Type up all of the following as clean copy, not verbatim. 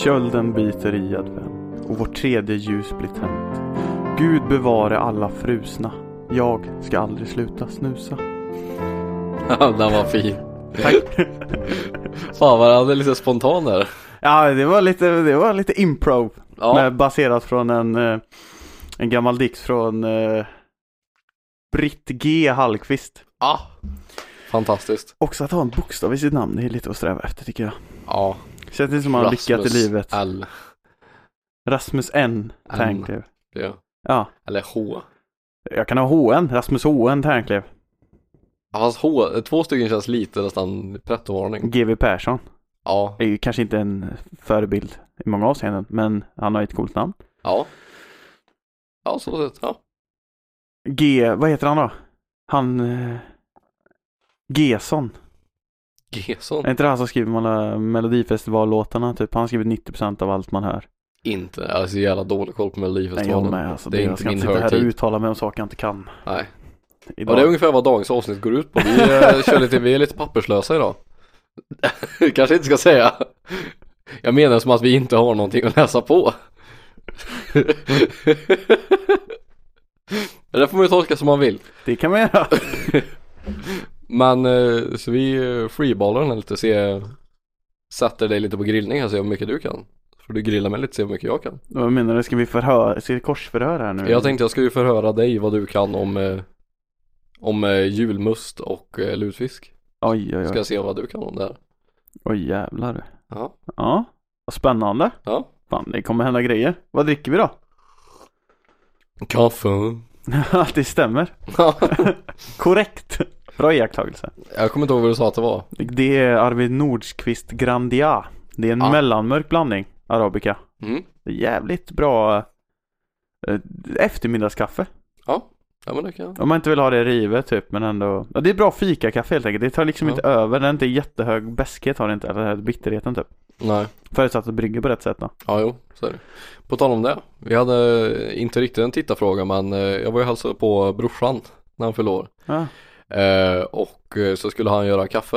Kölden biter i advent och vårt tredje ljus blir tänt. Gud bevare alla frusna. Jag ska aldrig sluta snusa. Ja, den var fin. Tack. Fan, var det lite spontan där? Ja, det var lite improv. Ja. Baserat från en gammal dikt från Britt G. Hallqvist. Ja. Fantastiskt. Också att ha en bokstav i sitt namn är lite att sträva efter, tycker jag. Ja. Känns det som man har lyckat i livet. L. Rasmus N. Tärnklev. Ja. Ja. Eller H. Jag kan ha HN. Rasmus HN Tärnklev. Ja, fast H, 2 stycken känns lite nästan prettovarning. GV Persson. Ja. Är ju kanske inte en förebild i många avseenden, men han har ett coolt namn. Ja. Ja, så sett, ja. Vad heter han då? Han... Gesson. Gesson? Är inte det han som skriver Melodifestivallåtarna? Typ, han skriver 90% av allt man hör. Inte, jag är så jävla dålig koll på Melodifestivalen. Nej, jag med, alltså, det är jag inte ska min inte sitta här och högtid. uttala mig om saker jag inte kan. Nej. Idag. Och det är ungefär vad dagens avsnitt går ut på. Vi är lite papperslösa idag. Kanske inte ska säga. Jag menar som att vi inte har någonting att läsa på. Det får man ju tolka som man vill. Det kan man göra. Men så vi freeballar den lite. Sätter dig lite på grillning och se hur mycket du kan. För du grillar mig lite, se hur mycket jag kan. Vad menar du? Ska vi korsförhör här nu? Jag tänkte jag ska ju förhöra dig vad du kan om julmust och lutfisk. Oj. Ska jag se vad du kan om det här. Oj, jävlar. Ja. Ja, vad spännande. Ja. Fan, det kommer hända grejer. Vad dricker vi då? Kaffe. Det stämmer. Korrekt. Bra iakttagelse. Jag kommer inte ihåg vad du sa att det var. Det är Arvid Nordqvist Grandia. Det är en mellanmörk blandning arabica. Mm. Det är jävligt bra eftermiddagskaffe. Ja, men det kan. Om man inte vill ha det rivet typ, men ändå. Ja, det är bra fikakaffe helt enkelt. Det tar liksom inte över. Den är inte jättehög bäskhet, har det inte. Eller bitterheten typ. Nej. Förutsatt att brygga på rätt sätt då. Ja, jo, så är det. På tal om det. Vi hade inte riktigt en tittarfråga, men jag var ju hälsade på brorsan när han fyllde år. Ja. Och så skulle han göra kaffe.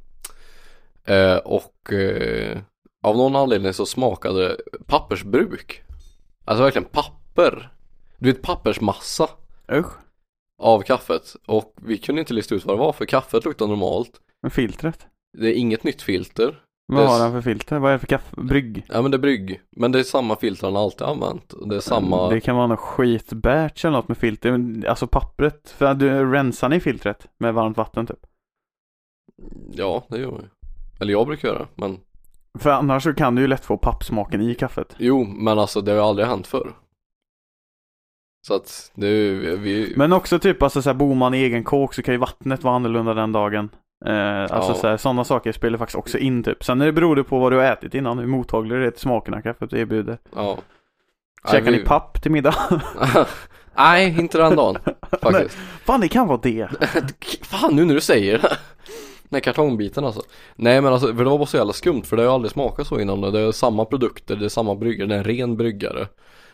Av någon anledning så smakade det pappersbruk. Alltså verkligen papper. Du vet, pappersmassa. Usch. Av kaffet. Och vi kunde inte lista ut vad det var, för kaffet luktar normalt. Men filtret? Det är inget nytt filter. Vad har han för filter? Vad är det för kaffe? Brygg? Ja, men det är brygg. Men det är samma filter han alltid använt. Det är samma... Det kan vara något skitbärt eller något med filter. Alltså pappret. För du rensar i filtret med varmt vatten typ. Ja, det gör jag. Eller jag brukar göra, men... För annars så kan du ju lätt få pappsmaken i kaffet. Jo, men alltså det har ju aldrig hänt förr. Så att det är vi... Men också typ, alltså såhär, bor man i egen kåk så kan ju vattnet vara annorlunda den dagen. Alltså såhär, sådana saker spelar faktiskt också in typ. Sen är det beror på vad du har ätit innan, hur mottaglig det är till smaken av kaffet det erbjuder. Ja. Käkar ni papp till middag? Nej, inte den dagen faktiskt. Fan, det kan vara det. Fan, nu när du säger det. Nej, kartongbiten alltså. Nej, men alltså, för det var bara så jävla skumt. För det har ju aldrig smakat så innan. Det är samma produkter, det är samma bryggare. Det är en ren bryggare.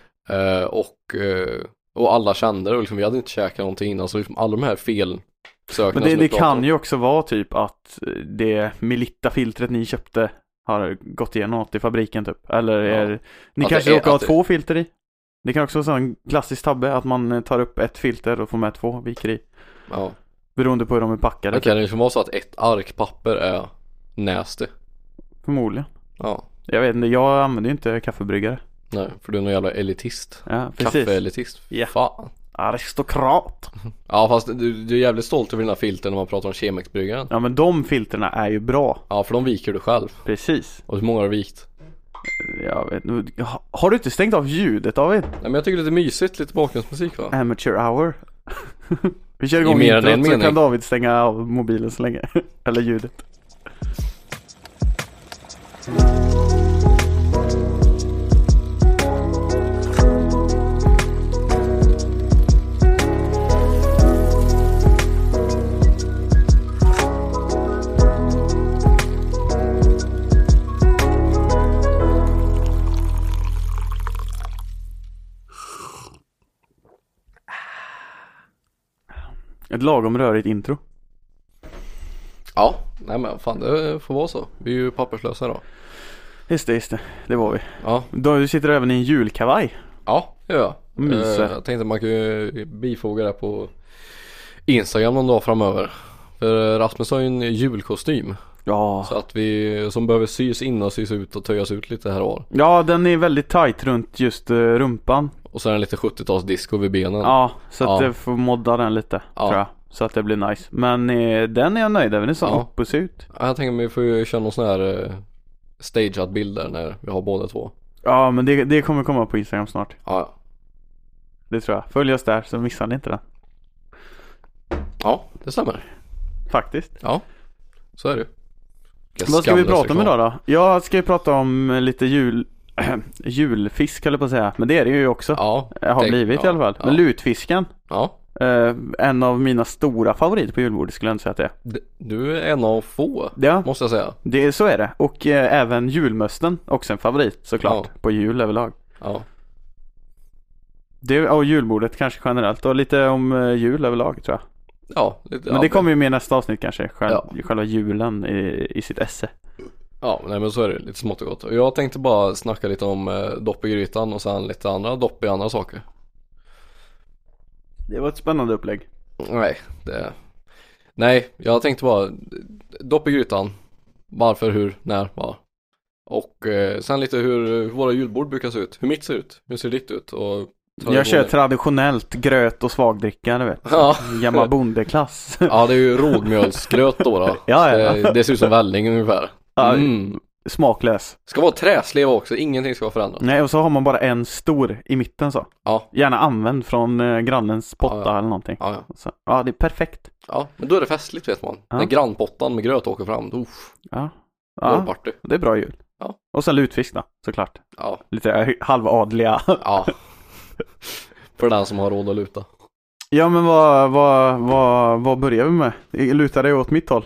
Och alla kände det. Och liksom, vi hade inte käkat någonting innan. Så liksom, alla de här felsökna. Men det kan ju också vara typ att det Melitta-filtret ni köpte har gått igenom något i fabriken typ. Eller är, ni att kanske är, råkar ha det... 2 filter i. Det kan också vara en klassisk tabbe att man tar upp ett filter och får med 2 viker i. Ja. Beroende på hur de är packade. Det kan ju vara så att ett ark papper är nasty. Förmodligen. Ja. Jag vet inte, jag använder ju inte kaffebryggare. Nej, för du är någon jävla elitist. Ja, precis. Kaffeelitist. Ja. Fan. Aristokrat. Ja, fast du är jävligt stolt över dina filter när man pratar om Chemex-bryggaren. Ja, men de filterna är ju bra. Ja, för de viker du själv. Precis. Och hur många har du vikt? Jag vet. Har du inte stängt av ljudet, David? Nej, men jag tycker det är lite mysigt, lite bakgrundsmusik, va? Amateur hour. Vi kör igång mer än en introt så mening. kan David stänga av mobilen så länge. Eller ljudet. Ett lagom rörigt intro. Ja, nej men fan, det får vara så. Vi är ju papperslösa då. Just det. Det var vi. Ja. Du sitter även i en julkavaj. Ja, det gör jag. Myse. Jag tänkte man kan ju bifoga det på Instagram någon dag framöver. För Rasmus har ju en julkostym. Ja. Så att vi som behöver sys in och sys ut och töjas ut lite här och var. Ja, den är väldigt tight runt just rumpan. Och sen lite 70-tals disco vid benen. Ja, så att det får modda den lite, Ja. tror jag. Så att det blir nice. Men den är jag nöjd med. Den är så Ja. upp och se ut. Jag tänker att vi får ju köra någon sån här stagead bilder när vi har båda två. Ja, men det kommer komma på Instagram snart. Ja. Det tror jag. Följ oss där så missar ni inte den. Ja, det stämmer. Faktiskt. Ja, så är det. Vad ska vi prata om idag då? Jag ska ju prata om lite julfisk eller på att säga. Men det är det ju också. Ja, har blivit i alla fall. Men lutfisken. Ja. En av mina stora favoriter på julbordet skulle jag inte säga att det är. Du är en av få, Ja, måste jag säga. så är det. Och även julmösten, också en favorit såklart. På jul överlag. Ja. Och julbordet kanske generellt. Och lite om jul överlag tror jag. Ja, lite, Men det kommer ju med i nästa avsnitt kanske. Ja. Själva julen i sitt esse. Ja, nej men så är det lite smått och gott. Och jag tänkte bara snacka lite om dopp i grytan och sen lite andra dopp i andra saker. Det var ett spännande upplägg. Nej, jag tänkte bara dopp i grytan. Varför, hur, när, var. Och sen lite hur våra julbord brukar se ut. Hur mitt ser ut. Hur ser ditt ut? Och jag kör traditionellt gröt och svagdricka, du vet. Ja. Gammal bondeklass. Ja, det är ju rågmjölsgröt då. Ja. Det ser ut som välling ungefär. Smaklös. Ska vara träsleva också, ingenting ska vara förändrat. Nej, och så har man bara en stor i mitten så. Ja. Gärna använd från grannens potta eller någonting. Ja. Så, det är perfekt. Ja, men då är det festligt vet man. Ja. När grannpottan med gröt åker fram. Ja. Party. Det är bra jul. Ja. Och sen lutfisk då, såklart. Ja. Lite halvadliga. Ja. För den som har råd att luta. Ja, men vad börjar vi med? Lutar det åt mitt håll?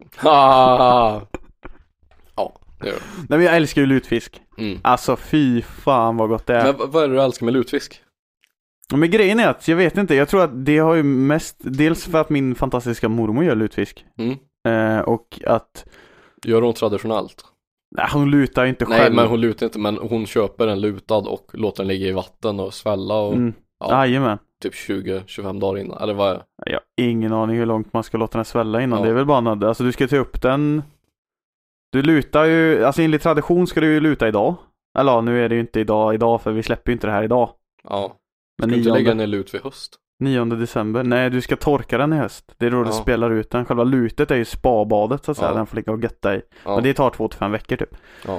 Ja, det gör det. Nej, men jag älskar ju lutfisk. Alltså fy fan vad gott det är. Men vad är det du älskar med lutfisk? Men grejen är att jag vet inte. Jag tror att det har ju mest, dels för att min fantastiska mormor gör lutfisk. Och att gör hon traditionellt? Nej, hon lutar ju inte själv. Nej, men hon lutar inte, men hon köper en lutad och låter den ligga i vatten och svälla och jajamän. Typ 20-25 dagar innan, eller vad är det? Jag har ingen aning hur långt man ska låta den svälla innan. Det är väl bara alltså du ska ta upp den. Du lutar ju, alltså enligt tradition ska du ju luta idag. Eller nu är det ju inte idag för vi släpper ju inte det här idag. Ja. Men ska du inte lägga den i lut vid höst? 9 december. Nej, du ska torka den i höst. Det är då du spelar ut den. Själva lutet är ju spabadet så att säga. Den får ligga och götta i. Men det tar 2-5 veckor typ. Ja.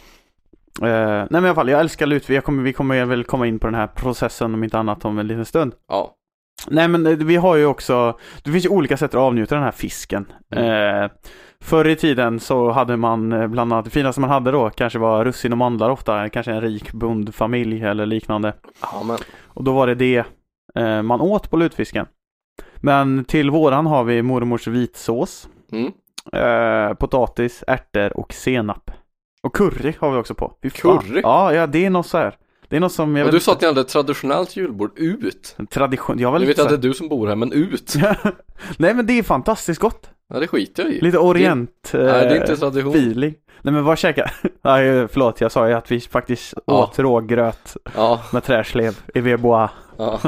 Nej men i alla fall, jag älskar lut. Vi kommer väl komma in på den här processen om inte annat om en liten stund. Ja. Nej men vi har ju också, det finns ju olika sätt att avnjuta den här fisken. Förr i tiden så hade man bland annat, det finaste man hade då kanske var russin och mandlar ofta, kanske en rik bondfamilj eller liknande. Amen. Och då var det man åt på lutfisken. Men till våran har vi mormors vitsås, potatis, ärtor och senap. Och curry har vi också på. Curry? Ja, det är något så här. Det är något som jag du sa att ni hade ett traditionellt julbord ut. Tradition. Jag vet att det är du som bor här, men ut. Nej, men det är fantastiskt gott. Ja, det skiter jag i. Lite orient. Nej, det är inte tradition. Feeling. Nej, men vad käkar? Nej, förlåt, jag sa ju att vi faktiskt åt rågröt med träslev i Vebois. Ja.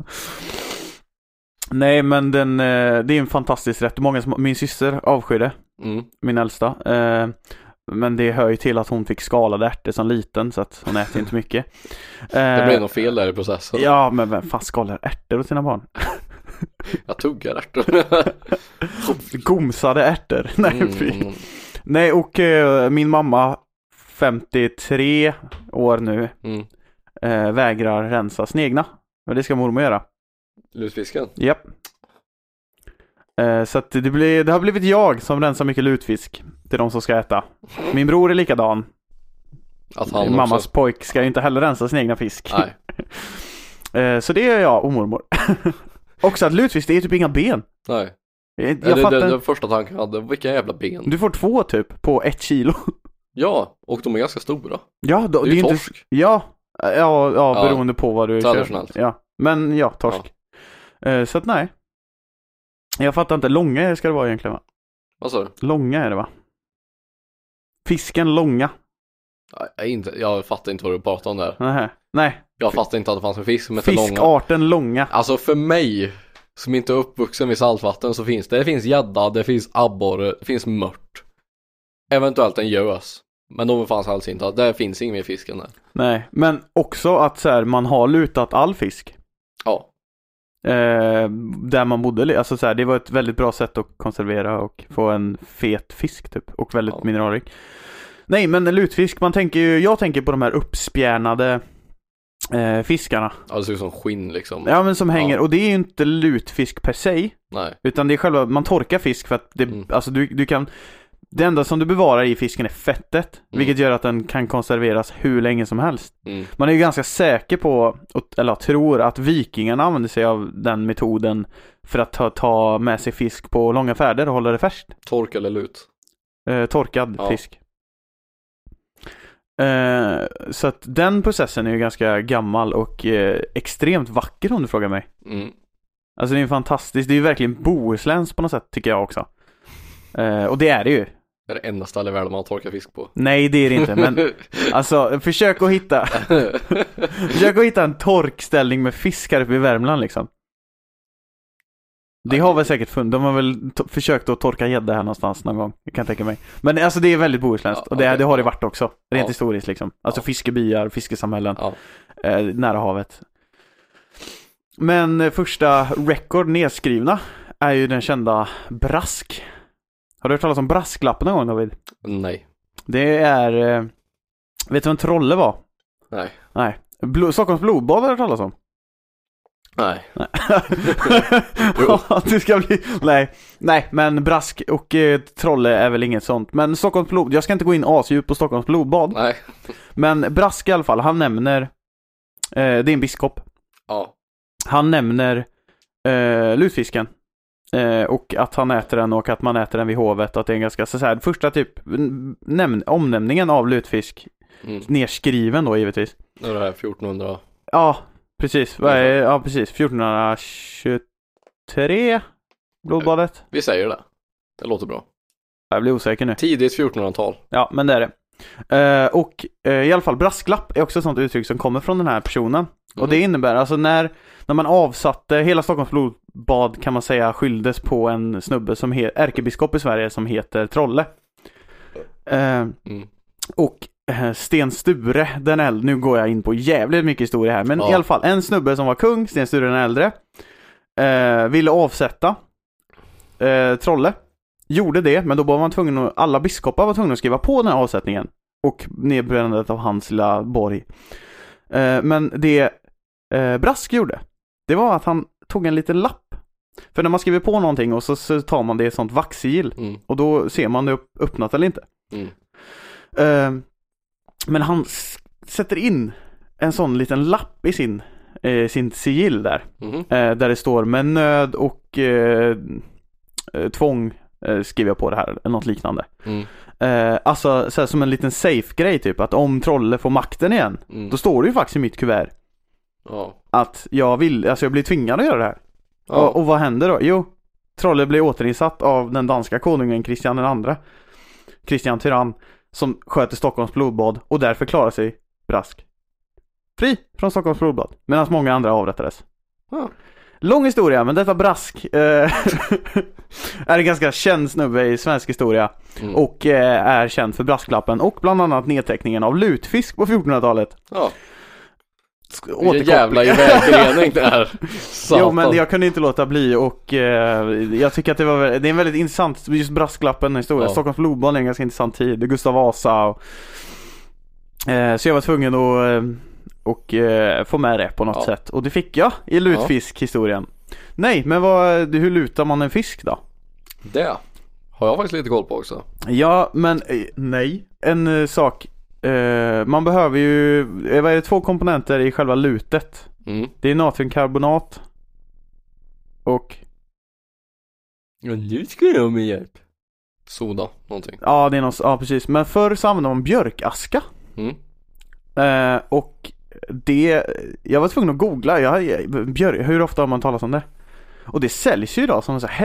Nej, men det är en fantastisk rätt. Många min syster avskyr det. Min äldsta. Men det hör ju till att hon fick skalade ärtor som liten, så att hon äter inte mycket. Det blev nog fel där i processen. Ja, men vem fan skalar ärtor åt sina barn? Jag tuggar ärtor. Gomsade ärtor. Nej, och min mamma 53 år nu vägrar rensa snegna. Och det ska mormor göra. Lutfisken? Japp. Så att det har blivit jag som rensar mycket lutfisk till de som ska äta. Min bror är likadan. Att han mammas också... pojk ska ju inte heller rensa sin egna fisk. Nej. Så det är jag och mormor. Också att lutfisk, det är typ inga ben. Nej. Jag fattar... Den första tanken hade, vilka jävla ben. Du får 2 typ på 1 kilo. Ja, och de är ganska stora. Ja, det är ju torsk. Inte... Ja, beroende på vad du traditionellt. Kör. Ja, men ja, torsk. Så att nej. Jag fattar inte, långa ska det vara egentligen, va? Vad sa du? Långa är det, va? Fisken långa. Jag fattar inte vad du pratar om där. Nej. Jag fattar inte att det fanns en fisk som heter långa. Fiskarten långa. Alltså för mig som inte är uppvuxen vid saltvatten så finns det finns gädda, det finns abborre, det finns mört. Eventuellt en gös. Men de fanns alls inte. Det finns ingen mer fisk än där. Nej, men också att så här, man har lutat all fisk. Ja. Där man bodde, alltså så här, det var ett väldigt bra sätt att konservera och få en fet fisk typ, och väldigt mineralrik. Nej, men lutfisk, jag tänker på de här uppspjärnade fiskarna. Ja, det ser ut som skinn liksom. Ja, men som hänger, och det är ju inte lutfisk per se. Nej. Utan det är själva, man torkar fisk för att det, alltså du kan, det enda som du bevarar i fisken är fettet, vilket gör att den kan konserveras hur länge som helst. Man är ju ganska säker på, eller tror att vikingarna använde sig av den metoden för att ta med sig fisk på långa färder och hålla det färskt. Tork eller lut? Torkad fisk. Så att den processen är ju ganska gammal och extremt vacker om du frågar mig. Alltså det är ju fantastiskt, det är ju verkligen bohusläns på något sätt tycker jag också. Och det är det ju. Det är det enda stället i världen man torkar fisk på. Nej, det är det inte, men alltså försök att hitta en torkställning med fiskar uppe i Värmland liksom. Det har väl säkert funnits. De har väl försökt att torka gädda här någonstans någon gång. Jag kan tänka mig. Men alltså det är väldigt bohusländskt. Och det har det varit också. Rent historiskt liksom. Alltså fiskebyar, fiskesamhällen. Nära havet. Men första record nedskrivna är ju den kända brask. Har du hört talas om brasklappen någon gång, David? Nej. Det är... vet du vad en trolle var? Nej. Stockholms blodbad har du hört talas om? Nej. Det ska bli... Nej, men brask och trolle är väl inget sånt. Men Stockholms blod... Jag ska inte gå in asdjup på Stockholms blodbad. Nej. Men brask i alla fall, han nämner... det är en biskop. Ja. Han nämner lutfisken. Och att han äter den och att man äter den vid hovet. Att det är en ganska så här, första typ omnämningen av lutfisk. Nerskriven då givetvis. Det är det här 1400. Ja, precis. Ja, precis. 1423 blodbadet. Vi säger det. Det låter bra. Jag blir osäker nu. Tidigt 1400-tal. Ja, men det är det. Och i alla fall brasklapp är också ett sånt uttryck som kommer från den här personen. Och det innebär alltså när man avsatte hela Stockholms blodbad kan man säga skylldes på en snubbe som ärkebiskop i Sverige som heter Trolle. Och Sten Sture den äldre, nu går jag in på jävligt mycket historia här, men i alla fall en snubbe som var kung, Sten Sture den äldre, ville avsätta Trolle. Gjorde det, men då var man tvungen att, alla biskopar var tvungna att skriva på den här avsättningen och nedbrännandet av hans lilla borg. Men det Brask gjorde, det var att han tog en liten lapp. För när man skriver på någonting och så tar man det i ett sånt vaxsigill och då ser man det öppnat eller inte. Men han sätter in en sån liten lapp i sin sigill där. Där det står med nöd och tvång skriver jag på det här eller något liknande. Alltså så här, som en liten safe grej typ, att om Trolle får makten igen då står det ju faktiskt i mitt kuvert att jag blir tvingad att göra det här. Och vad händer då? Jo, Trolle blir återinsatt av den danska konungen Kristian Tyrann, som sköter Stockholms blodbad och därför klarar sig Brask fri från Stockholms blodbad, medan många andra avrättades. Lång historia, men detta Brask är en ganska känd snubbe i svensk historia och är känd för brasklappen och bland annat nedteckningen av lutfisk på 1400-talet. Vilken jävla ivägrening det är. Jo, men jag kunde inte låta bli och jag tycker att det är en väldigt intressant, just brasklappen historia. Stockholms blodbad är en ganska intressant tid, Gustav Vasa så jag var tvungen att få med det på något sätt. Och det fick jag i lutfisk-historien. Nej, men hur lutar man en fisk då? Det har jag faktiskt lite koll på också. Ja, men nej. En sak. Man behöver ju, vad är det, 2 komponenter i själva lutet. Det är natriumkarbonat och nu ska jag ha med hjälp. Soda, någonting. Ja, det är något, ja precis. Men förr så använde man björkaska. Och jag var tvungen att googla hur ofta har man talat om det. Och det säljs ju idag som en sån här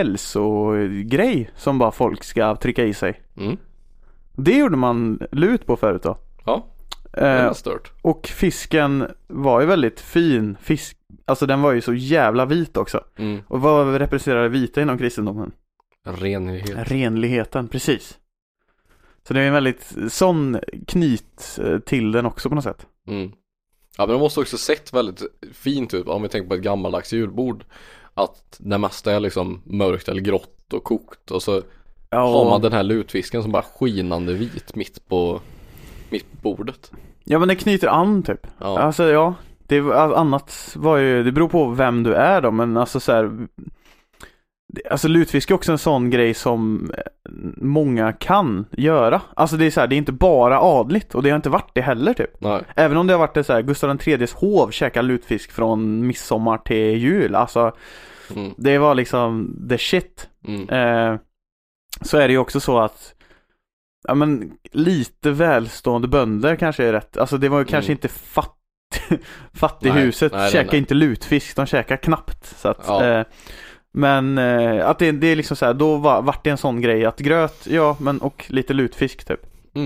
hälsogrej som bara folk ska trycka i sig. Det gjorde man lut på förut då. Ja, det är stört. Och fisken var ju väldigt fin fisk. Alltså den var ju så jävla vit också. Och vad representerar vita inom kristendomen? Renligheten, precis. Så det är en väldigt sån knyt till den också på något sätt. Ja, men det måste också sett väldigt fint ut om vi tänker på ett gammaldags julbord. Att det mesta är liksom mörkt eller grått och kokt. Och så har man den här lutfisken som bara skinande vit mitt på bordet. Ja, men det knyter an typ. Ja. Alltså ja, annat var ju, det beror på vem du är då. Men alltså så här, alltså lutfisk är också en sån grej som många kan göra. Alltså det är så här, det är inte bara adligt. Och det har inte varit det heller typ. Nej. Även om det har varit det så här, Gustav III:s hov käkar lutfisk från midsommar till jul. Alltså det var liksom the shit. Så är det ju också så att ja, men lite välstående bönder kanske är rätt. Alltså det var ju kanske inte fattighuset käkar inte lutfisk, de käkar knappt. Så att, men att det är liksom så här, då vart det en sån grej att gröt, ja, men och lite lutfisk typ.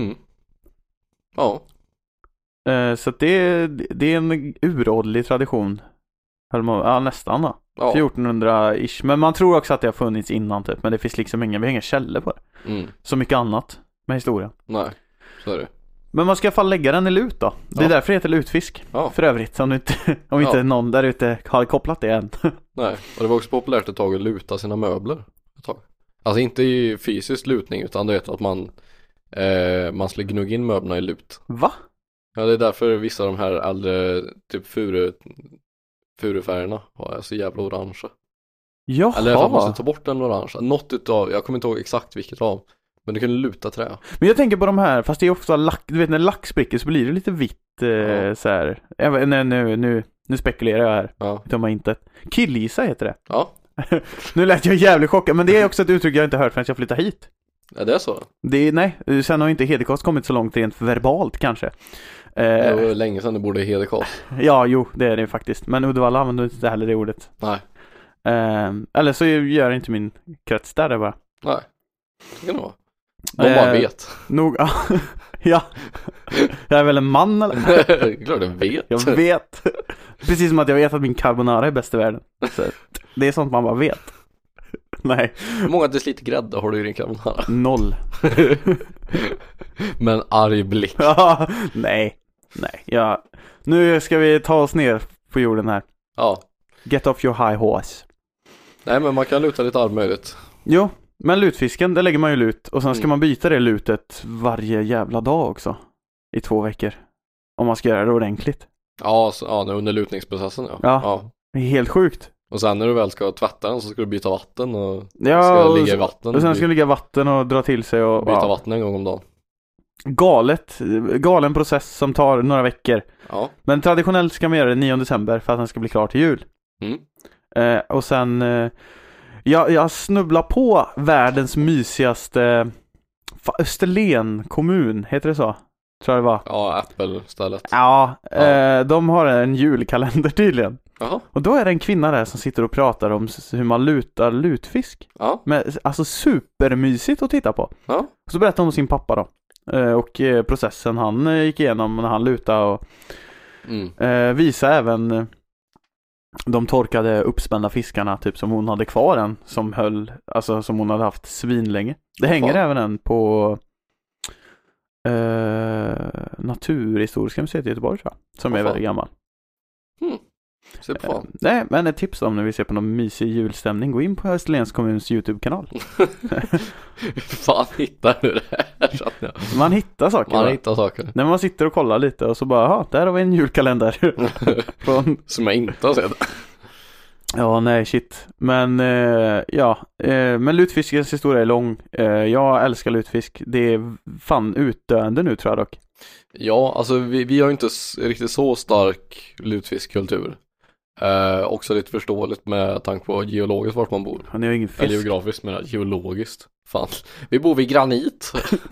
Ja. Så att det är en uråldlig tradition. Ja, nästan då. 1400-ish. Men man tror också att det har funnits innan typ. Men det finns liksom vi har inga källor på det. Så mycket annat med historien. Nej, så är det. Men man ska i alla fall lägga den i lut då. Det är därför det heter lutfisk. För övrigt, om inte någon där ute har kopplat det än. Nej, och det var också populärt ett tag att luta sina möbler ett tag. Alltså inte i fysisk lutning, utan du vet att man skulle gnugga in möblerna i lut. Va? Ja, det är därför vissa av de här äldre typ furufärgerna var så jävla orangea. Jaha. Eller för att man ska ta bort den orangea. Något utav, jag kommer inte ihåg exakt vilket var. Men du kunde luta trä. Men jag tänker på de här, fast det är ofta du vet när lack spricker så blir det lite vitt så här. Nu spekulerar jag här. Utan man inte. Killgissa heter det. Ja. Nu lät jag jävligt chockad, men det är också ett uttryck jag inte hört förrän jag flyttade hit. Ja, det är så. Nej, sen har inte Hedekas kommit så långt rent verbalt kanske. Det var länge sedan det borde Hedekas. Ja, jo, det är det faktiskt. Men Uddevalla använder inte heller det ordet. Nej. Eller så gör inte min krets där det bara. Nej, det kan det vara. De bara vet. Nog, ja. Jag är väl en man eller? Klart du vet. Jag vet. Precis som att jag vet att min carbonara är bäst i världen. Så det är sånt man bara vet. Nej. Hur många deciliter grädde har du i din carbonara? 0. Men arg blick. Nej. Ja. Nu ska vi ta oss ner på jorden här. Ja. Get off your high horse. Nej, men man kan luta lite allt möjligt. Jo, men lutfisken, där lägger man ju lut. Och sen ska man byta det lutet varje jävla dag också. I 2 veckor. Om man ska göra det ordentligt. Ja, under lutningsprocessen, ja. Det är helt sjukt. Och sen när du väl ska tvätta den så ska du byta vatten och ligga i vatten. Och sen ska det ligga vatten och dra till sig och byta vatten en gång om dagen. Galen process som tar några veckor. Ja. Men traditionellt ska man göra det 9 december för att den ska bli klar till jul. Och sen jag snubblar på världens mysigaste Österlen kommun, heter det så? Tror jag det var. Ja, Apple-stället. Ja, de har en julkalender tydligen. Aha. Och då är det en kvinna där som sitter och pratar om hur man lutar lutfisk. Ja. Alltså supermysigt att titta på. Ja. Och så berättar hon om sin pappa då. Och processen han gick igenom när han lutade och visa även de torkade uppspända fiskarna typ som hon hade kvar än som hon hade haft svinlänge. Det hänger även en på Naturhistoriska museet i Göteborg tror jag, som är väldigt gammal. Nej, men ett tips om när vi ser på någon mysig julstämning, gå in på Österlens kommuns YouTube-kanal. Fan, hittar du det här? Man hittar saker. När man sitter och kollar lite och så bara, där har vi en julkalender. Som jag inte har sett. Ja, nej, shit. Men men lutfiskens historia är lång. Jag älskar lutfisk. Det är fan utdöende nu tror jag dock. Ja, alltså vi har inte riktigt så stark lutfiskkultur. Också lite förståeligt med tanke på geologiskt vart man bor. Ni har ingen fisk. Eller geografiskt, men geologiskt. Fan, vi bor vid granit.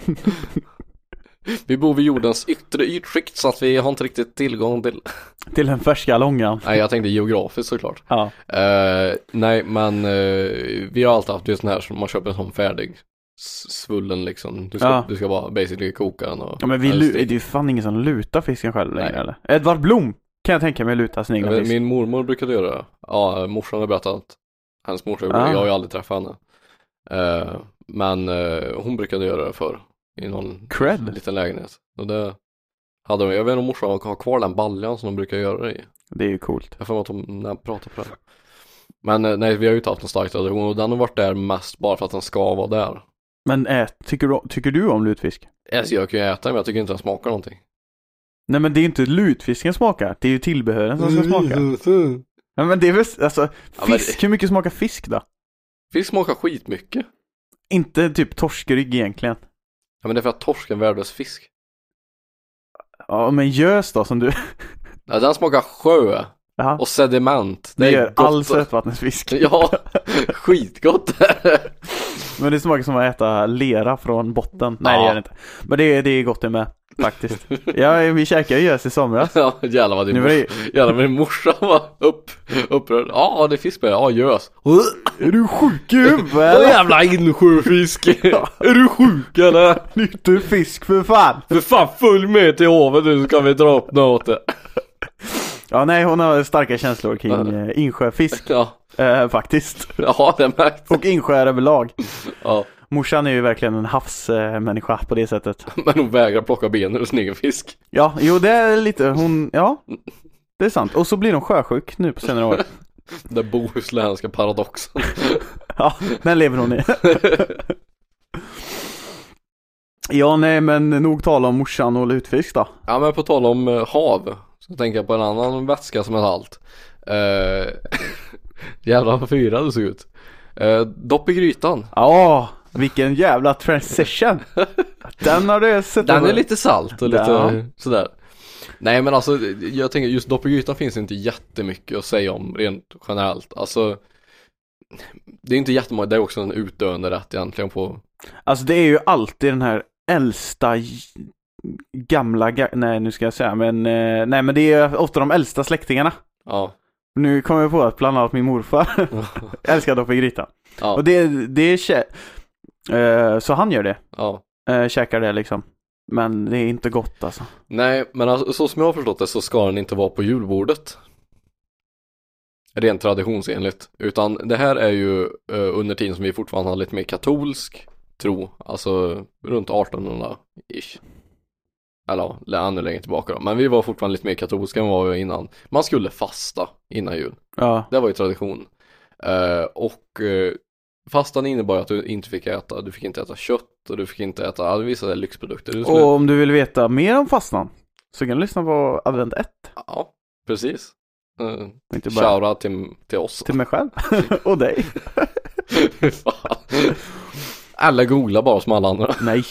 Vi bor vid jordens yttre ytskikt så att vi har inte riktigt tillgång till den färska långan. Nej, jag tänkte geografiskt såklart. Ja. Nej, men vi har alltid haft just den här som man köper en sån färdig svullen liksom. Du ska bara basically koka den. Och, ja, men det är ju fan ingen som lutar fisken själv längre, eller? Edvard Blom kan jag tänka mig luta sin egna fisk. Min mormor brukade göra det. Ja, morsan har berättat att hennes morsa gjorde det. Jag har ju aldrig träffat henne. Men hon brukade göra det för i någon liten lägenhet. Och det hade de, jag vet inte om morsan har kvar den baljan som de brukar göra det i. Det är ju coolt. Jag får att de pratar på det. Men nej, vi har ju inte haft någon stark tradition och den har varit där mest bara för att den ska vara där. Men tycker du om lutfisk? Alltså, jag kan ju äta den, men jag tycker inte den smakar någonting. Nej, men det är ju inte lutfisken smakar. Det är ju tillbehören som ska smaka. Ja, men det är väl, alltså, fisk, hur mycket smakar fisk då? Fisk smakar skitmycket. Inte typ torskrygg egentligen. Ja, men det är för att torsken är värdelös fisk. Ja, men gös då som du... Ja, den smakar sjö. Aha. Och sediment. Det gör all sötvattensfisk. Ja, skitgott. Men det smakar som att äta lera från botten. Nej, det gör det inte. Men det är gott det med, faktiskt. Ja, vi käkade ju gös i somras. Ja, jävlar vad din morsa var upprörd. Ja, det är fisk med det. Ja, gös. Är du sjuk i huvudet? Vad jävla insjöfisk. Är du sjuk eller? Nyttig fisk för fan. För fan, följ med till havet nu så kan vi dra upp något. Ja, nej, hon har starka känslor kring insjöfisk. Ja. Faktiskt. Ja, det märks. Och insjöar överlag. Ja. Morsan är ju verkligen en havsmänniska på det sättet. Men hon vägrar plocka ben ur sin egen fisk. Ja, jo, det är lite, det är sant. Och så blir hon sjösjuk nu på senare år. Den bohuslänska paradoxen. Ja, den lever hon i. Ja, nej, men nog tala om morsan och lutfisk då. Ja, men på tal om hav så tänker jag på en annan vätska som är allt. Jävla vad fyra det såg ut. Dopp i grytan. Ja, vilken jävla transition. Den har du sett. Den är lite salt och lite sådär. Nej, men alltså jag tänker just dopp i grytan finns inte jättemycket att säga om rent generellt. Alltså det är inte jättemånga, det är också en utdöende rätt egentligen på. Alltså det är ju alltid den här äldsta gamla, nej nu ska jag säga, men nej, men det är ofta de äldsta släktingarna. Ja. Nu kommer jag på att bland annat min morfar älskar dopp i grytan. Ja. Och det är så han gör det. Ja. Käkar det liksom. Men det är inte gott alltså. Nej, men alltså, så som jag har förstått det så ska den inte vara på julbordet. Rent traditionsenligt. Utan det här är ju under tiden som vi fortfarande har lite mer katolsk tro. Alltså runt 1800-ish. Eller ja, ännu längre tillbaka då. Men vi var fortfarande lite mer katolska än vad vi var innan. Man skulle fasta innan jul. Ja. Det var ju tradition. Fastan innebar att du inte fick äta. Du fick inte äta kött och du fick inte äta vissa lyxprodukter. Och om du vill veta mer om fastan så kan du lyssna på Advent 1. Ja, precis. Shoutout till oss. Till mig själv. Och dig. Fan. Alla googlar bara som alla andra. Nej.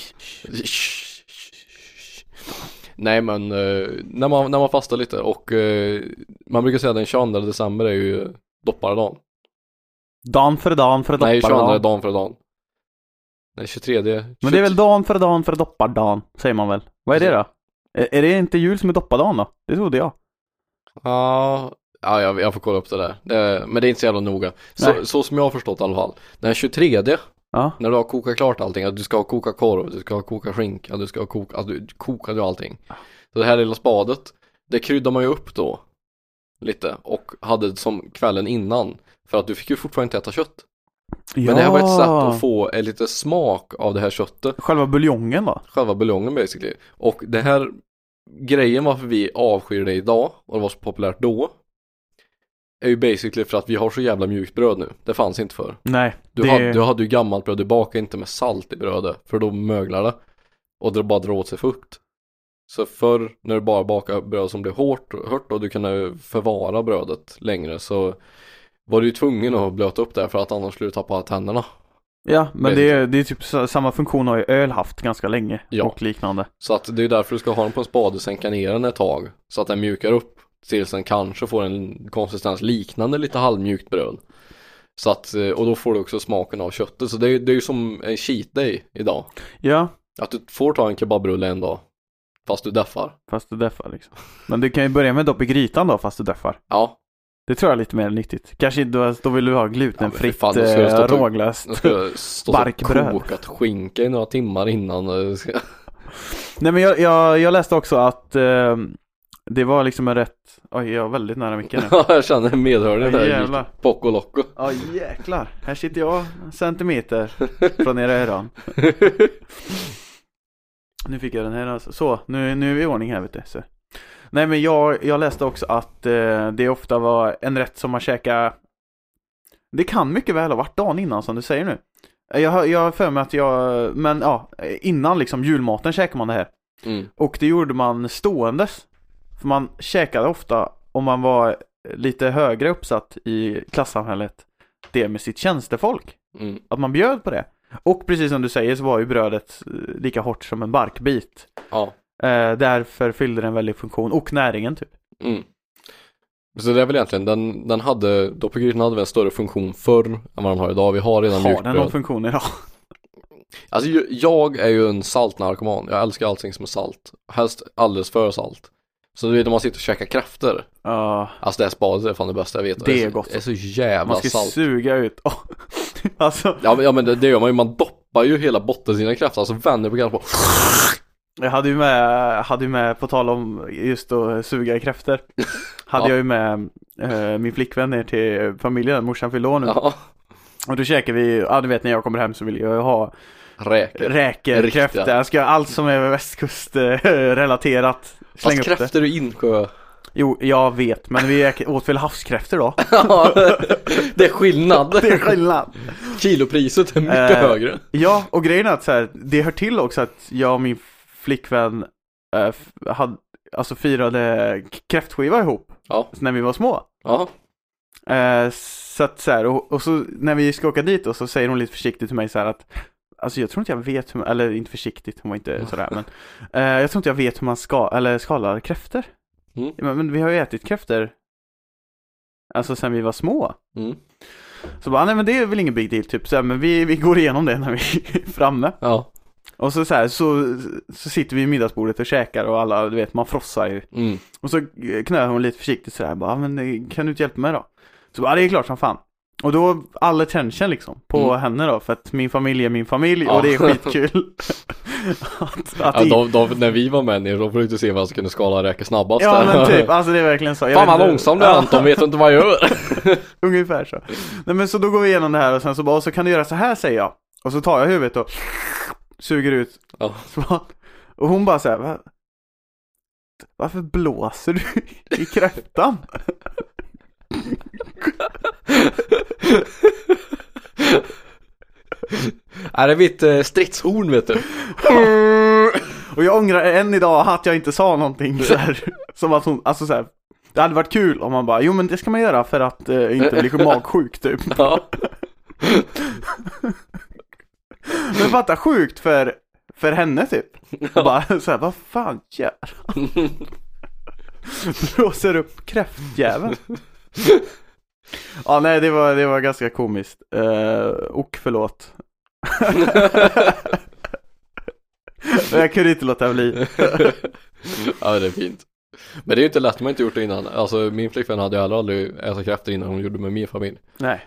Nej, men när man fastar lite och man brukar säga att den 22 december är ju dopparedagen. Dan för doppardagen. Nej, 22 dagen för dagen. Den 23. Men det är väl dagen för doppardagen, säger man väl. Vad är det då? Är det inte jul som är doppardagen då? Det trodde jag. Ja, jag får kolla upp det där. Men det är inte så jävla noga. Så som jag har förstått i alla fall. Den 23. När du har kokat klart allting, att du ska ha koka korv, du ska ha koka skinka, du ska ha koka, alltså du kokar ju allting. Så det här lilla spadet, det kryddar man ju upp då lite och hade som kvällen innan, för att du fick ju fortfarande inte äta kött. Ja. Men det här var ett sätt att få en lite smak av det här köttet. Själva buljongen då? Själva buljongen basically. Och det här grejen varför vi avskyr det idag och det var så populärt då är ju basically för att vi har så jävla mjukt bröd nu. Det fanns inte för. Nej. Du hade ju gammalt bröd, du bakar inte med salt i brödet för då möglar det och det bara drar åt sig fukt. Så förr när du bara bakar bröd som blir hårt och du kunde förvara brödet längre så var du ju tvungen att blöta upp det för att annars skulle du tappa tänderna. Ja, men det är typ samma funktion har ju öl haft ganska länge och liknande. Så att det är därför du ska ha den på en spade och sänka ner den ett tag så att den mjukar upp tills den kanske får en konsistens liknande lite halvmjukt bröd. Så att, och då får du också smaken av köttet. Så det är ju som en cheat day idag. Ja. Att du får ta en kebabrulle en dag fast du deffar. Liksom. Men du kan ju börja med dopp i grytan då fast du deffar. Ja. Det tror jag är lite mer nyttigt. Kanske då vill du ha glutenfritt, råglöst barkbröd. Kokat skinka i några timmar innan. Nej, men jag läste också att det var liksom en rätt... Oj, jag är väldigt nära micken nu. Ja, jag känner medhörningen där. Jävlar. Poco loco. Ja, jäklar. Här sitter jag centimeter från era öron. Nu fick jag den här. Alltså. Så, nu är vi i ordning här, vet du. Så. Nej, men jag läste också att det ofta var en rätt som man käkar. Det kan mycket väl ha varit dagen innan, som du säger nu. Jag har för mig att men ja, innan liksom julmaten käkar man det här. Och det gjorde man ståendes. För man käkade ofta, om man var lite högre uppsatt i klassamhället, det med sitt tjänstefolk. Att man bjöd på det. Och precis som du säger så var ju brödet lika hårt som en barkbit. Ja. Därför fyllde den en väldig funktion. Och näringen typ. Så det är väl egentligen, den hade, doppelgrytan hade väl en större funktion förr än vad den har idag. Vi har redan mjukbröd. Har den någon funktion idag? Alltså jag är ju en saltnarkoman. Jag älskar allting som är salt. Helst alldeles för salt. Så du vet, om man sitter och käkar kräftor. Alltså det här spadet är fan det bästa jag vet. Det är gott. Det är så jävla salt. Man ska salt. Suga ut. Alltså. Ja men det gör man ju. Man doppar ju hela botten sina kräftor. Alltså vänder på kanske på. Jag hade ju med på tal om just att suga i kräftor. Hade jag ju med min flickvän ner till familjen. Morsan fyllde år nu. Ja. Och då käkar vi, du vet när jag kommer hem så vill jag ha räkor, kräftor. Jag ska ha allt som är västkust relaterat. Fast kräftor är insjö. Jo, jag vet, men vi åt väl havskräftor då. Ja, det är skillnad. Det är skillnad. Kilopriset är mycket högre. Ja, och grejen är att så här, det hör till också att jag och min flickvän firade kräftskiva ihop. Ja. När vi var små. Ja. Så att så här, och så när vi ska åka dit och så säger hon lite försiktigt till mig så här att alltså jag tror inte jag vet hur, eller inte försiktigt, hon var inte sådär, men jag tror inte jag vet hur man skalar kräftor. Men vi har ju ätit kräftor alltså sen vi var små. Så bara, nej men det är väl ingen big deal typ så här, men vi går igenom det när vi är framme. Ja. Och så sitter vi i middagsbordet och käkar och alla, du vet, man frossar ju. Och så knöar hon lite försiktigt så här, bara, men kan du inte hjälpa mig då? Så bara, det är klart som fan. Och då all attention liksom på henne då, för att min familj är min familj och det är skitkul. När vi var med ner, då försökte se vad som kunde skala räkor snabbast. Ja men typ, alltså det är verkligen så. Fan vad långsam du är, Anton, vet inte vad jag gör. Ungefär så. Nej men så då går vi igenom det här och sen så bara, så kan du göra så här, säger jag. Och så tar jag huvudet och suger ut. Ja. Och hon bara så här, varför blåser du i kräftan? Är det mitt stridshorn, vet du? Och jag ångrar än idag att jag inte sa någonting så här, som att hon, alltså så här, det hade varit kul om man bara, jo men det ska man göra för att inte bli magsjuk typ. Ja. Men fatta sjukt för henne typ. Ja. Bara så här, vad fan gör han? Blåser upp kräftjäveln. Ja, nej, det var ganska komiskt. Och förlåt. Jag kunde inte låta bli. Ja, det är fint. Men det är ju inte lätt, man har inte gjort det innan. Alltså min flickvän hade ju aldrig ätit kräftor innan hon gjorde med min familj. Nej.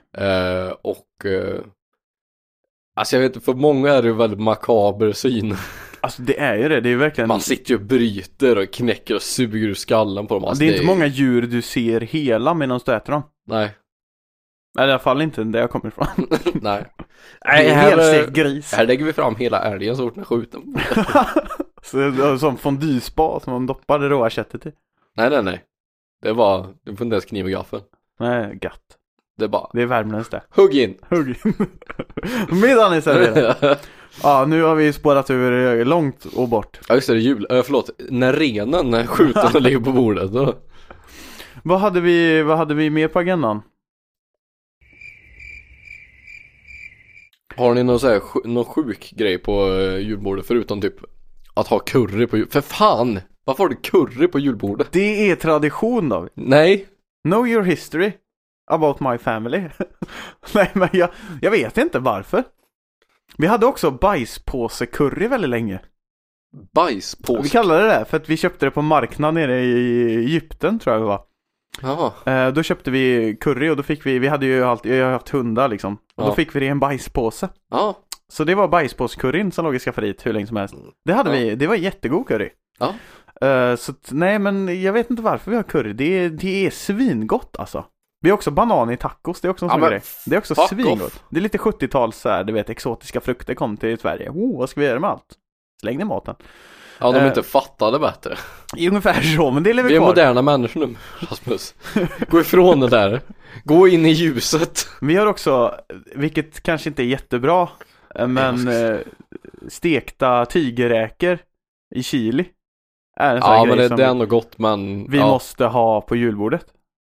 Alltså jag vet, för många är det väldigt makaber syn. Alltså det är ju det är verkligen. Man sitter ju och bryter och knäcker och suger ur skallen på dem. Alltså, det är inte många djur du ser hela medan du äter dem. Nej. Eller i alla fall inte där jag kommer ifrån. Nej. Nej, helt gris. Här lägger vi fram hela älgen så fort den är skjuten. Så det är som fondyspa som man doppar det råa köttet i. Nej. Det var inte ens kniv och gaffel. Nej, gatt. Det är värmländskt det. Hugg in. Middagen är serverad. Ja, nu har vi spårat över långt och bort. Ja, just det, jul. Förlåt. När renen skjuten och ligger på bordet då. Vad hade vi mer på agendan? Har ni någon sjuk grej på julbordet förutom typ att ha curry på för fan! Varför har du curry på julbordet? Det är tradition då. Nej. Know your history about my family. Nej, men jag vet inte varför. Vi hade också bajspåse curry väldigt länge. Bajspåse? Vi kallade det för att vi köpte det på marknaden nere i Egypten, tror jag det var. Då köpte vi curry och då fick vi hade ju jag har haft hundar liksom. Och då fick vi det i en bajspåse. Så det var bajspåscurryn som låg i skafferiet hur länge som helst. Det hade vi, det var jättegod curry. Så nej, men jag vet inte varför vi har curry. Det är svingott alltså. Vi har också banan i tacos, det är också en sån grej. Det är också svingott. Det är lite 70-tals så här, du vet, exotiska frukter kom till Sverige. Vad ska vi göra med allt? Släng ner maten. Ja, de inte fattade bättre. Ungefär så, men det lever kvar. Vi är moderna människor nu, Rasmus. Gå ifrån det där. Gå in i ljuset. Vi har också, vilket kanske inte är jättebra, men stekta tigerräkor i chili. Ja, men det är ändå gott, men vi måste ha på julbordet.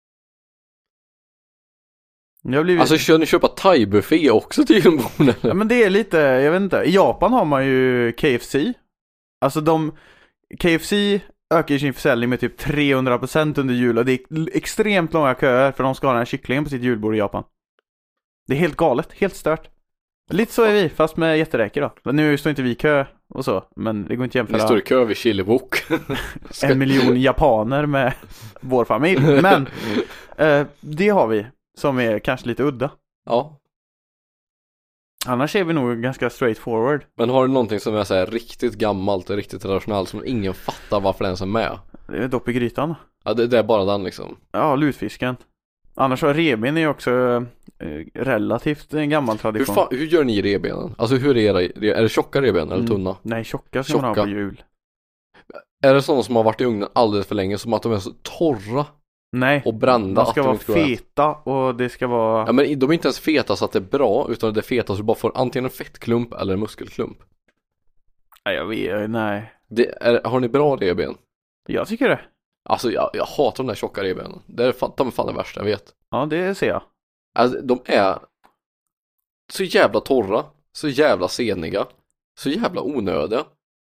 Alltså kör ni köpa thai-buffé också till julbordet? Ja, men det är lite, jag vet inte. I Japan har man ju KFC. Alltså KFC ökar sin försäljning med typ 300% under jul. Och det är extremt långa köer för de ska ha den här kycklingen på sitt julbord i Japan. Det är helt galet, helt stört. Lite så är vi, fast med jätteräcker då. Men nu står inte vi i kö och så, men det går inte jämföra. Vi står i kö vid Chilibok. 1 miljon japaner med vår familj. Men det har vi som är kanske lite udda. Ja. Annars är vi nog ganska straightforward. Men har du någonting som är så här riktigt gammalt och riktigt traditionellt som ingen fattar varför den är med? Det är dopp i grytan. Ja, det är bara den liksom. Ja, lutfisken. Annars har reben är ju också relativt en gammal tradition. Hur gör ni rebenen? Alltså hur är det tjocka reben eller tunna? Nej, tjocka ska man ha på jul. Är det sådana som har varit i ugnen alldeles för länge som att de är så torra? Nej, och brända, de ska vara feta och det ska vara... Ja, men de är inte ens feta så att det är bra, utan det är feta så du bara får antingen en fettklump eller en muskelklump. Nej, jag vet, nej. Har ni bra reben? Jag tycker det. Alltså jag hatar de där tjocka rebenen. Det är fan det värsta jag vet. Ja, det ser jag. Alltså de är så jävla torra, så jävla seniga, så jävla onödiga.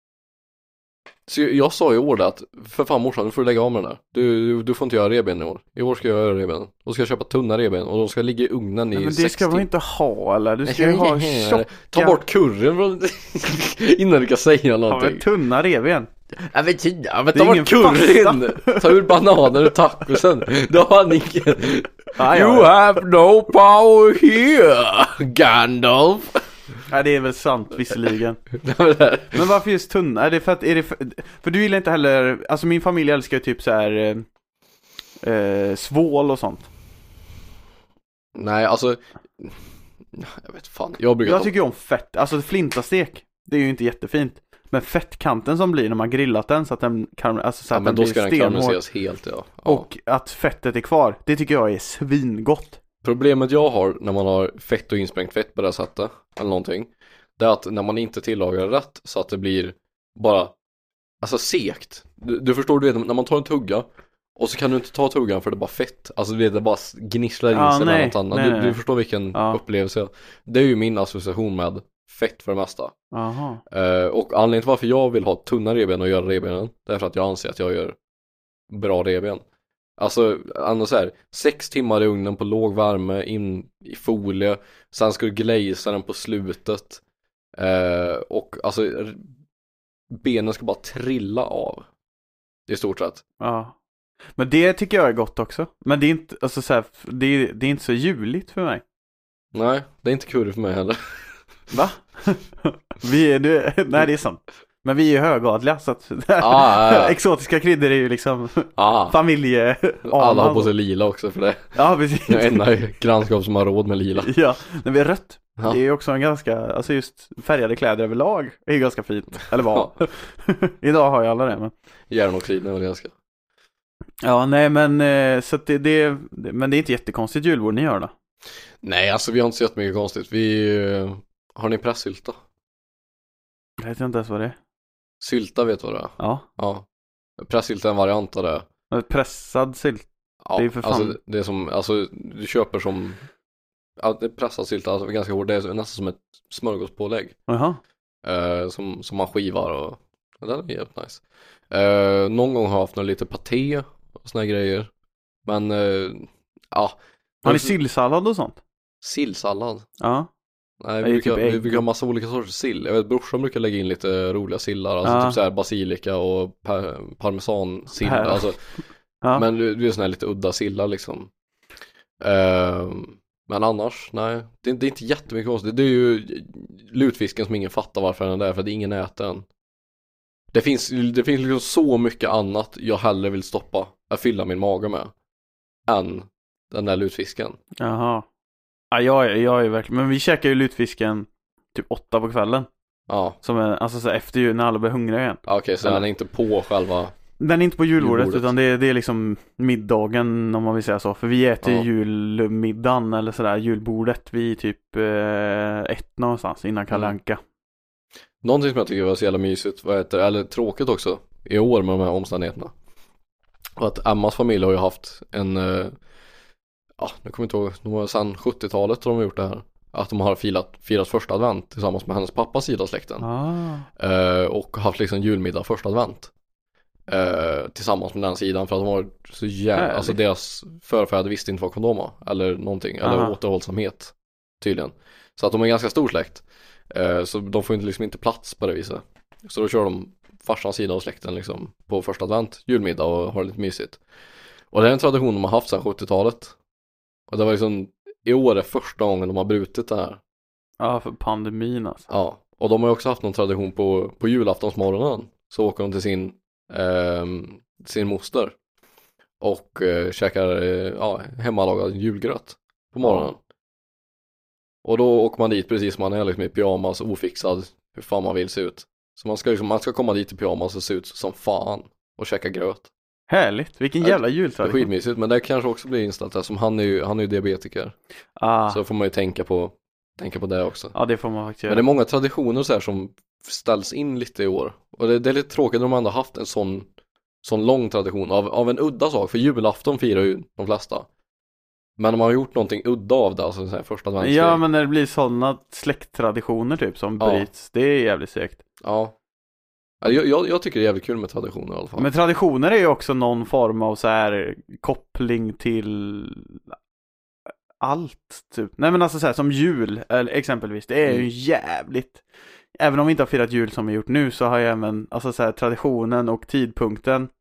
Så jag sa i år att för fan morsan, nu får du lägga av med den där. Du får inte göra reben i år. I år ska jag göra reben. Då ska jag köpa tunna reben och de ska ligga i ugnen i 60. Men det ska man inte ha, eller? Du ska ju ha tjocka... Ta bort kurren innan du kan säga någonting. Ja, men tunna reben. Jag vet inte, men ta bort kurren. Ta ur bananer och tacosen. Då har ni ingen... You have no power here, Gandalf. Nej, det är väl sant visserligen. Men varför just tunna? Är det för du gillar inte heller, alltså min familj älskar ju typ så här svål och sånt. Nej, alltså jag vet fan. Jag tycker ju om fett, alltså flintastek. Det är ju inte jättefint. Men fettkanten som blir när man grillat den så att den kan, alltså så att den blir stenhård. Men då ska den karamelliseras helt, ja. Och att fettet är kvar. Det tycker jag är svingott. Problemet jag har när man har fett och insprängt fett på det sättet eller någonting, det är att när man inte tillagar det rätt så att det blir bara alltså sekt. Du förstår, du vet, när man tar en tugga och så kan du inte ta tuggan för det är bara fett. Alltså det bara gnisslar in sig med något annat. Du förstår vilken upplevelse. Det är ju min association med fett för det mesta. Och anledningen till varför jag vill ha tunna reben och göra rebenen, det är för att jag anser att jag gör bra reben. Alltså, annars här 6 timmar i ugnen på låg värme in i folie. Sen ska du glazea den på slutet. Och alltså benen ska bara trilla av. I stort sett. Ja. Men det tycker jag är gott också. Men det är inte, alltså så här, det är inte så juligt för mig. Nej, det är inte curry för mig heller. Va? Nej, det är sant. Men vi är ju högadliga så att exotiska kryddor är ju liksom familje. Alla har på sig lila också för det. Ja, precis. Jag är enda grannskap som har råd med lila. Ja, när vi är rött. Ja. Det är ju också en ganska, alltså just färgade kläder överlag är ju ganska fint. Eller vad? Idag har jag alla det, men järnoxid är väl ganska. Ja, nej, men så att men det är inte jättekonstigt julbord ni gör då? Nej, alltså vi har inte sett mycket konstigt. Har ni pressylta? Jag vet inte ens vad det är. Sylta, vet du vad det är? Ja. Pressylta är en variant av det. Pressad sylt? Ja, det är för fan. Alltså det är som, alltså du köper som det är pressad sylta, alltså ganska hård. Det är nästan som ett smörgåspålägg. Som man skivar och det är jävligt nice. Någon gång har jag haft lite paté och såna grejer. Men har ni sillsallad och sånt? Sillsallad? Ja. Nej, vi brukar ha massa olika sorters sill. Jag vet, brorsan brukar lägga in lite roliga sillar. Alltså typ så här basilika och parmesan sill. Alltså, Ja. Men det är sån här lite udda sillar liksom. Men annars, nej. Det är inte jättemycket konstigt. Det är ju lutfisken som ingen fattar varför den är där. För det är ingen äter den. Det finns liksom så mycket annat jag hellre vill stoppa att fylla min mage med än den där lutfisken. Jaha. Ja, jag är verkligen. Men vi käkar ju lutfisken typ 8 på kvällen. Ja. Som är, alltså så efter jul när alla blir hungriga igen. Ja, okej, så den är inte på själva... Den är inte på julbordet utan det är liksom middagen om man vill säga så. För vi äter julmiddagen eller sådär, julbordet vid typ 1 någonstans innan Kalle Anka. Någonting som jag tycker var så jävla mysigt, eller tråkigt också i år med de här omständigheterna. Och att Emmas familj har ju haft en, nu kommer jag inte ihåg, de var sedan 70-talet har de gjort det här. Att de har firat första advent tillsammans med hennes pappas sida av släkten. Och haft liksom julmiddag första advent. Tillsammans med den sidan för att de var så jävla, alltså deras förfäder visste inte vad kondom var eller någonting, eller återhållsamhet tydligen. Så att de är en ganska stor släkt. Så de får liksom inte plats på det viset. Så då kör de farsans sida av släkten liksom på första advent, julmiddag och har det lite mysigt. Och det är en tradition de har haft sedan 70-talet. Och det var liksom i år är första gången de har brutit det här. Ja, för pandemin alltså. Ja, och de har också haft någon tradition på julaftonsmorgonen. Så åker de till sin moster och käkar hemmalagad julgröt på morgonen. Och då åker man dit precis som man är liksom i pyjamas, ofixad, hur fan man vill se ut. Så man ska komma dit i pyjamas och se ut som fan och käka gröt. Härligt, vilken jävla jultradition. Det är skitmysigt, men det kanske också blir inställt där, som han är ju diabetiker. Så får man ju tänka på det också. Ja, det får man faktiskt göra. Men det är många traditioner så här som ställs in lite i år. Och det är lite tråkigt att de ändå haft en sån lång tradition av en udda sak. För julafton firar ju de flesta. Men de har gjort någonting udda av det, alltså så här första adventsgrej. Ja, men när det blir sådana släkttraditioner typ som bryts, det är jävligt segt. Ja. Jag tycker det är jävligt kul med traditioner i alla fall. Men traditioner är ju också någon form av så här koppling till allt typ. Nej men alltså så här, som jul eller exempelvis, det är ju jävligt. Även om vi inte har firat jul som vi gjort nu, så har jag även alltså så här, traditionen och tidpunkten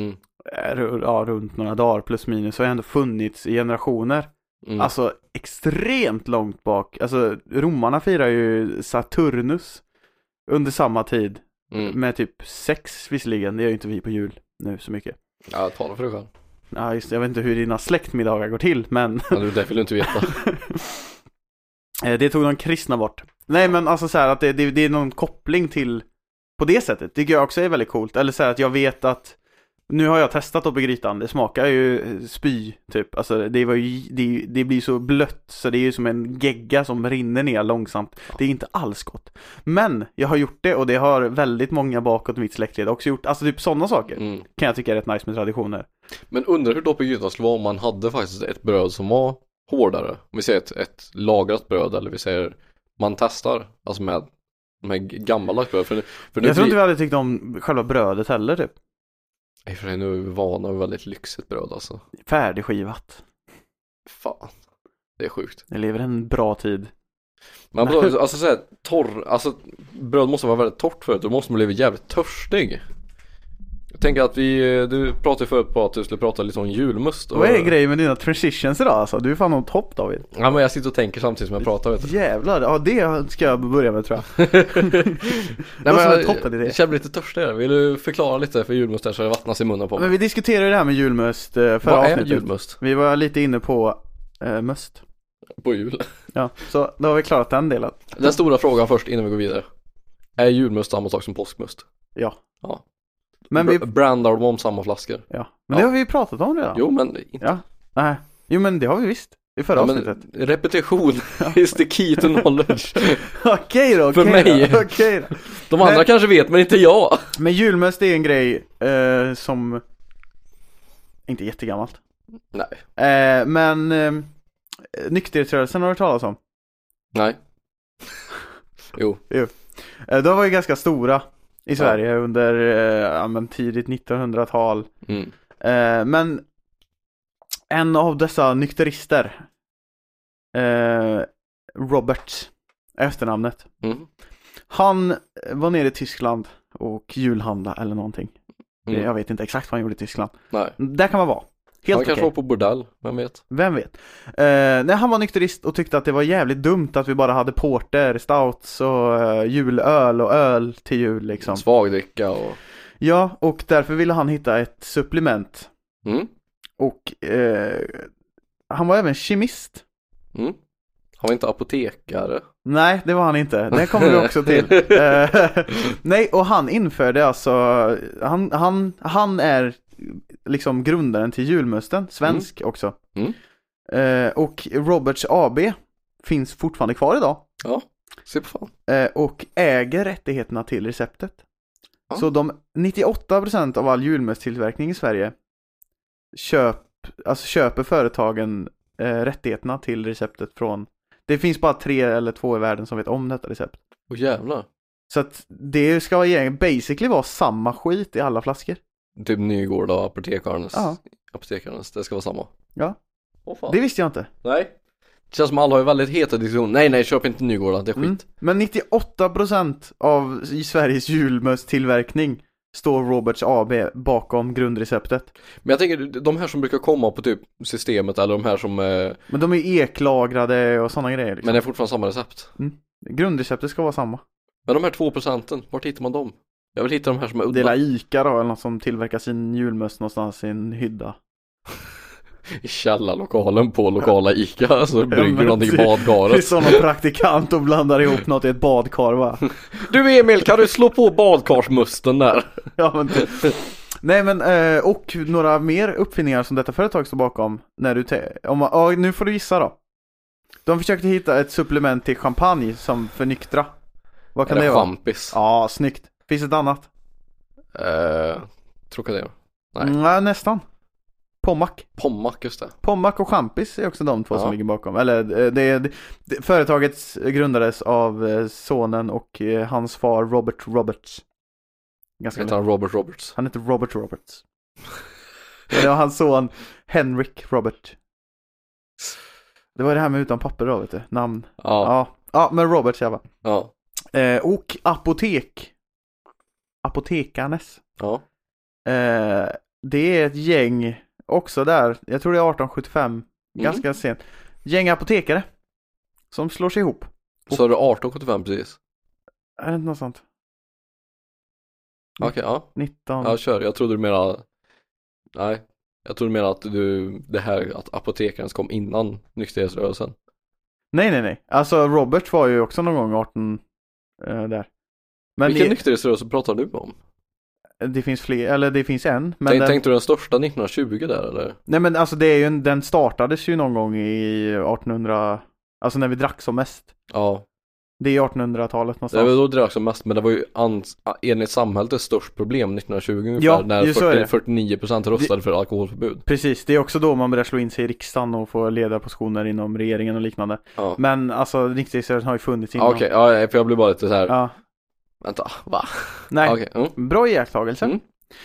runt några dagar plus minus så har ändå funnits i generationer. Alltså extremt långt bak. Alltså romarna firar ju Saturnus under samma tid med typ 6 visserligen. Det gör ju inte vi på jul nu så mycket. Ja, tala för dig själv. Ja, just det. Jag vet inte hur dina släktmiddagar går till, men... Ja, det vill du inte veta. Det tog de kristna bort. Nej, men alltså så här att det är någon koppling till på det sättet. Det tycker jag också är väldigt coolt. Eller så här att jag vet att nu har jag testat upp i grytan. Det smakar ju spy typ. Alltså det blir så blött så det är ju som en gegga som rinner ner långsamt. Det är inte alls gott. Men jag har gjort det och det har väldigt många bakåt mitt släktled också gjort. Alltså typ sådana saker kan jag tycka är rätt nice med traditioner. Men undrar hur dopp i grytan skulle vara om man hade faktiskt ett bröd som var hårdare. Om vi säger ett lagrat bröd, eller vi säger man testar alltså med gammaldags bröd. För jag tror inte vi hade tyckt om själva brödet heller typ. Nej, för nu är vi vana vid väldigt lyxigt bröd alltså. Färdigskivat. Fan, det är sjukt. Det lever en bra tid. Men alltså såhär alltså bröd måste vara väldigt torrt förut. Då måste man bli jävligt törstig. Jag tänker att du pratade förut på att du skulle prata lite om julmust. Vad är grejen med dina transitions idag alltså? Du är fan någon topp, David. Ja, men jag sitter och tänker samtidigt som jag pratar, vet du. Jävlar, ja det ska jag börja med tror jag. Nej, men jag känner lite törstig. Vill du förklara lite för julmust där så det vattnas i munnen på mig? Men vi diskuterade det här med julmust förra avsnittet. Vad är julmust? Vi var lite inne på must. På jul. Ja, så då har vi klarat den delen. Den stora frågan först innan vi går vidare. Är julmust samma sak som påskmust? Ja. Men vi brandar dem om samma flaskor. Ja. Men det har vi ju pratat om redan. Jo, men inte. Ja. Nej. Jo, men det har vi visst. I förra avsnittet. Men repetition is the key to knowledge. Okej då. För mig. Okej då. De andra kanske vet, men inte jag. Men julmust är en grej som inte är jättegammalt. Nej. Men nykterhetsrörelsen har du talat om? Nej. Jo. De var ju ganska stora i Sverige under tidigt 1900-tal. Men en av dessa nykterister, Robert, efternamnet, han var nere i Tyskland och julhandla eller någonting. Jag vet inte exakt vad han gjorde i Tyskland. Nej. Där kan man vara. Helt han kanske var på bordell, vem vet? Vem vet. Nej, han var nykterist och tyckte att det var jävligt dumt att vi bara hade porter, stouts och julöl och öl till jul liksom. Svagdricka och... Ja, och därför ville han hitta ett supplement. Och han var även kemist. Han var inte apotekare. Nej, det var han inte. Det kommer vi också till. Nej, och han införde alltså han är liksom grundaren till julmusten, svensk också. Och Roberts AB finns fortfarande kvar idag. Ja, se på fan. Och äger rättigheterna till receptet. Ja. Så 98% av all julmusttillverkning i Sverige köper företagen rättigheterna till receptet från. Det finns bara 3 eller 2 i världen som vet om detta recept. Åh jävlar. Så att det ska basically vara samma skit i alla flaskor. Typ Nygård och apotekarnas, det ska vara samma. Ja. Fan. Det visste jag inte. Nej. Det känns som alla har ju väldigt heta diskussioner. Nej, köp inte Nygård, det är skit. Men 98% av Sveriges julmusttillverkning står Roberts AB bakom grundreceptet. Men jag tänker, de här som brukar komma på typ systemet eller de här som... Men de är eklagrade och sådana grejer liksom. Men det är fortfarande samma recept. Grundreceptet ska vara samma. Men de här 2%, vart hittar man dem? Jag vill hitta de här som är udda. Det är Ica då, eller något som tillverkar sin julmust någonstans i en hydda. I källarlokalen på lokala Ica så brygger du någonting i badkaret. Det är som en praktikant och blandar ihop något i ett badkar, va? Du Emil, kan du slå på badkarsmusten där? Ja, men nej, men och några mer uppfinningar som detta företag står bakom när du nu får du gissa då. De försökte hitta ett supplement till champagne som för nyktra. Vad kan det vara? Champis. Ja, snyggt. Finns ett annat? Trocadero. Nej, nästan. Pommac, just det. Pommac och champis är också de två som ligger bakom. Eller företaget grundades av sonen och hans far Robert Roberts. Heter han Robert Roberts? Han heter Robert Roberts. Det var hans son Henrik Robert. Det var det här med utan papper då, vet du. Namn. Ja, men Roberts jag var. Ja. Och apotekarnes. Ja. Det är ett gäng också där. Jag tror det är 1875. Ganska sent. Gäng apotekare som slår sig ihop. Så är det 1875 precis? Är det inte något sånt? Okej, ja. 19. Ja, kör. Jag trodde du menade... Nej. Jag trodde du menade det här att apotekaren kom innan nykterhetsrörelsen. Nej. Alltså Robert var ju också någon gång 18 där. Men vilken nykterhetsrörelse pratar du om? Det finns fler, eller det finns en. Men tänkte du den största 1920 där eller? Nej, men alltså det är ju den startades ju någon gång i 1800, alltså när vi drack som mest. Ja. Det är 1800-talet någonstans. Det var då drack som mest, men det var ju enligt samhället ett störst problem 1920 ungefär, ja, när 49% röstade för alkoholförbud. Precis, det är också då man börjar slå in sig i riksdagen och få ledarpositioner inom regeringen och liknande. Ja. Men alltså nykterhetsrörelsen har ju funnits innan. Okej, ja, för jag blir bara lite så här. Ja. Vänta, va? Nej, okay. Bra iakttagelse.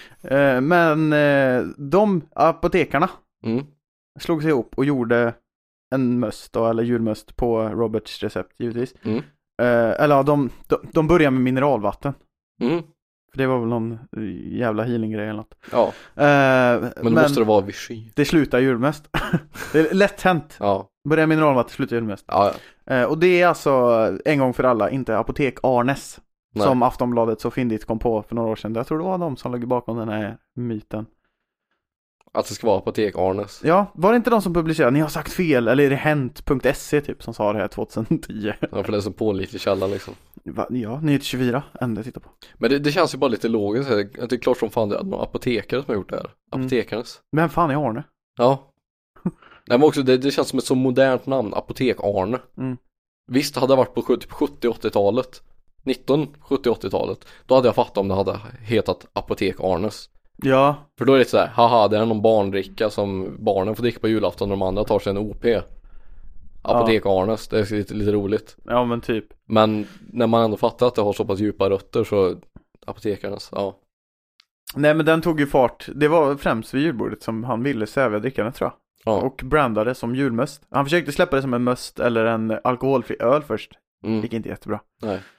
Men de apotekarna slog sig ihop och gjorde en möst då, eller julmöst på Roberts recept givetvis. Eller de började med mineralvatten. För det var väl någon jävla healing-grej eller något. Ja. Men måste det vara Vichy. Det slutar julmöst. Det är lätt hänt. Ja. Börjar mineralvatten, slutar julmöst. Ja. Och det är alltså en gång för alla inte Apotek Arnes. Nej. Som Aftonbladet så fyndigt kom på för några år sedan. Jag tror det var de som låg bakom den här myten. Att det ska vara Apotek Arnes. Ja, var det inte de som publicerade? Ni har sagt fel, eller är det hänt.se typ som sa det här 2010? Ja, för det är så pålitlig källa liksom. Ja, Nyhet 24, enda titta på. Men det känns ju bara lite logiskt. Det är klart som fan det är någon apotekare som har gjort det här. Apotekarnes. Men fan är Arne? Ja. Nej, men också det känns som ett så modernt namn, Apotek Arne. Visst, hade det varit på 70-80-talet 1970-80-talet, då hade jag fattat om det hade hetat Apotek Arnes. Ja. För då är det så här, haha, det är någon barndricka som barnen får dricka på julafton och de andra tar sig en OP. Apotek Arnes, det är lite roligt. Ja, men typ. Men när man ändå fattar att det har så pass djupa rötter så apotekarnas, ja. Nej, men den tog ju fart. Det var främst vid julbordet som han ville sävja drickandet, tror jag. Ja. Och brandade som julmöst. Han försökte släppa det som en möst eller en alkoholfri öl först. Gick inte jättebra. Nej.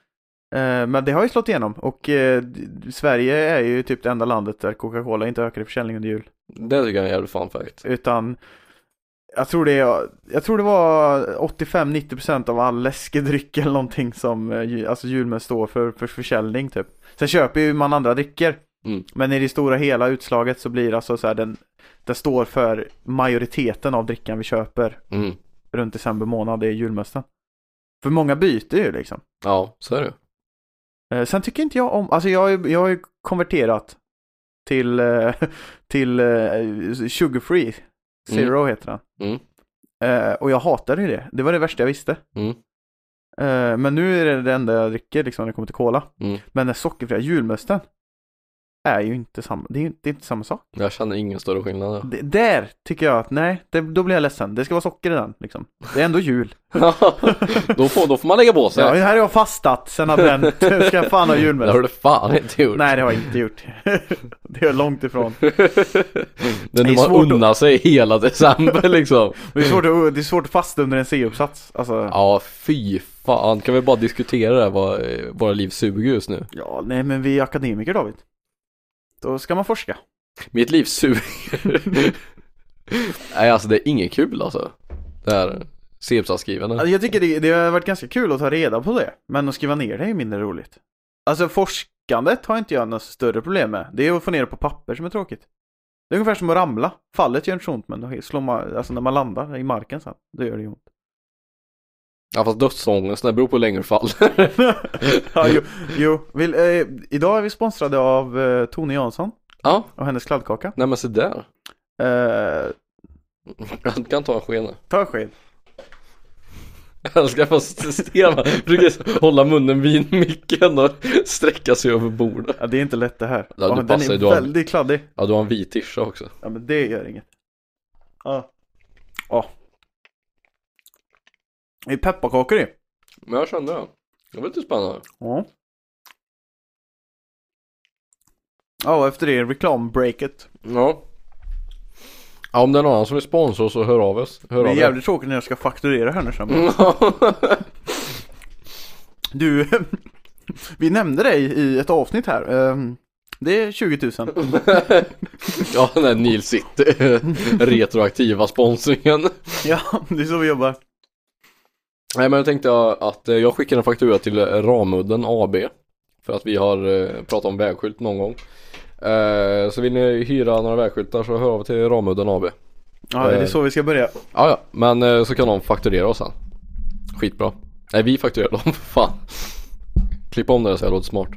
Men det har ju slått igenom och Sverige är ju typ det enda landet där Coca-Cola inte ökar i försäljning under jul. Det tycker jag är en jävligt fun fact. Utan jag tror det var 85-90% av all läskedryck eller någonting som alltså julmust står för försäljning typ. Sen köper ju man andra drycker. Men i det stora hela utslaget så blir det alltså så här, den står för majoriteten av drickan vi köper runt december månad, det är julmusten. För många byter ju liksom. Ja, så är det. Sen tycker inte jag om, alltså jag har ju konverterat till sugar free zero heter den. Och jag hatade ju det. Det var det värsta jag visste. Men nu är det enda jag dricker liksom när det kommer till cola. Men den sockerfria julmusten är ju inte samma. Det är inte samma sak. Jag känner ingen större skillnad. Där tycker jag att nej, då blir jag ledsen. Det ska vara socker i den liksom. Det är ändå jul. då får man lägga på sig. Ja, här har jag fastat sen advent. Ska jag fan ha julmust. Det har du fan inte gjort. Nej, det har jag inte gjort. Det är långt ifrån. Det är man unnar sig hela december liksom. Det är svårt att fasta under en C-uppsats. Alltså. Ja, fy fan. Kan vi bara diskutera det här, vad våra liv suger just nu? Ja, nej men vi är akademiker, David. Då ska man forska. Mitt liv suger. Nej, alltså det är inget kul alltså. Det här C-uppsatsskrivande. Alltså, jag tycker det har varit ganska kul att ta reda på det. Men att skriva ner det är mindre roligt. Alltså forskandet har inte jag något större problem med. Det är att få ner det på papper som är tråkigt. Det är ungefär som att ramla. Fallet gör inte ont, men då slår man, alltså när man landar i marken så då gör det ont. Ja, fast dödsångest, det beror på längre fall. Ja, jo. Idag är vi sponsrade av Tone Jansson. Ja. Och hennes kladdkaka. Nej men så där. Jag kan ta en skena. Ta en sked. Jag ska få stema. Brukar hålla munnen vid micken och sträcka sig över bordet. Ja, det är inte lätt det här. Ja, den är väldigt kladdig. Ja, du har en vit tisha också. Ja, men det gör inget. Ja. Det är pepparkakor i. Men jag kände det. Det var lite spännande. Ja. Ja, efter det reklambreaket. Ja. Ja, om det är någon annan som är sponsor så hör av oss. Det är jävligt tråkigt när jag ska fakturera henne sen. Du, vi nämnde dig i ett avsnitt här. Det är 20 000. Ja, den här Neil City retroaktiva sponsringen. Ja, det är så vi jobbar. Nej, men jag tänkte att jag skickar en faktura till Ramudden AB. För att vi har pratat om vägskylt någon gång. Så vill ni hyra några vägskyltar så hör av till Ramudden AB. Ja, det är så vi ska börja. Ja, men så kan de fakturera oss sen. Skitbra. Nej, vi fakturerar dem, för fan. Klippa om det så jag låter smart.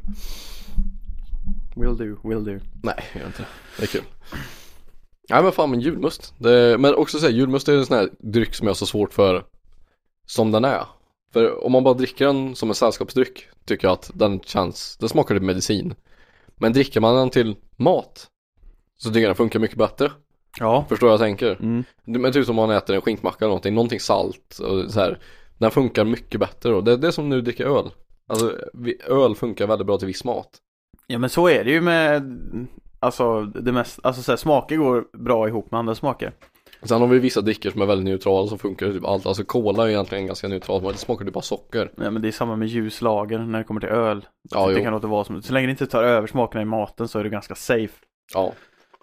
Will do. Nej, jag gör inte. Det är kul. Nej, men fan, men julmust. Men också säga, julmust är en sån här dryck som jag har så svårt för som den är. För om man bara dricker den som en sällskapsdryck tycker jag att den smakar lite medicin. Men dricker man den till mat så tycker jag den funkar mycket bättre. Ja. Förstår jag tänker. Men typ som man äter en skinkmacka eller någonting salt och så här. Den funkar mycket bättre då. Det är som nu dricker öl. Alltså öl funkar väldigt bra till viss mat. Ja, men så är det ju med alltså det mest, alltså så här, smaker går bra ihop med andra smaker. Sen har vi vissa drickor som är väldigt neutrala så funkar det typ allt. Alltså cola är egentligen ganska neutralt, men det smakar typ bara socker. Ja, men det är samma med ljuslager när det kommer till öl. Ja, det kan låta vara som, så länge det inte tar över smakerna i maten så är det ganska safe. Ja.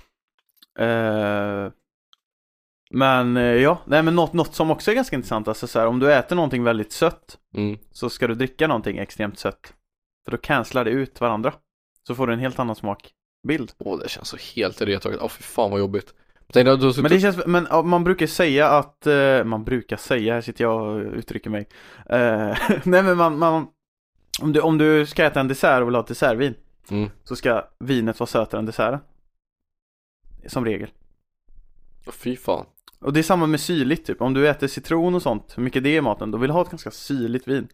Men nej, men något som också är ganska intressant, alltså så här, om du äter någonting väldigt sött så ska du dricka någonting extremt sött. För då cancelar det ut varandra. Så får du en helt annan smakbild. Det känns så helt retroaktivt. Fy fan vad jobbigt. Men man brukar säga att här sitter jag och uttrycker mig. Nej, men om du ska äta en dessert och vill ha ett dessertvin så ska vinet vara sötare än desserten. Som regel. Fy fan. Och det är samma med syrligt typ. Om du äter citron och sånt, hur mycket det är i maten, då vill du ha ett ganska syrligt vin.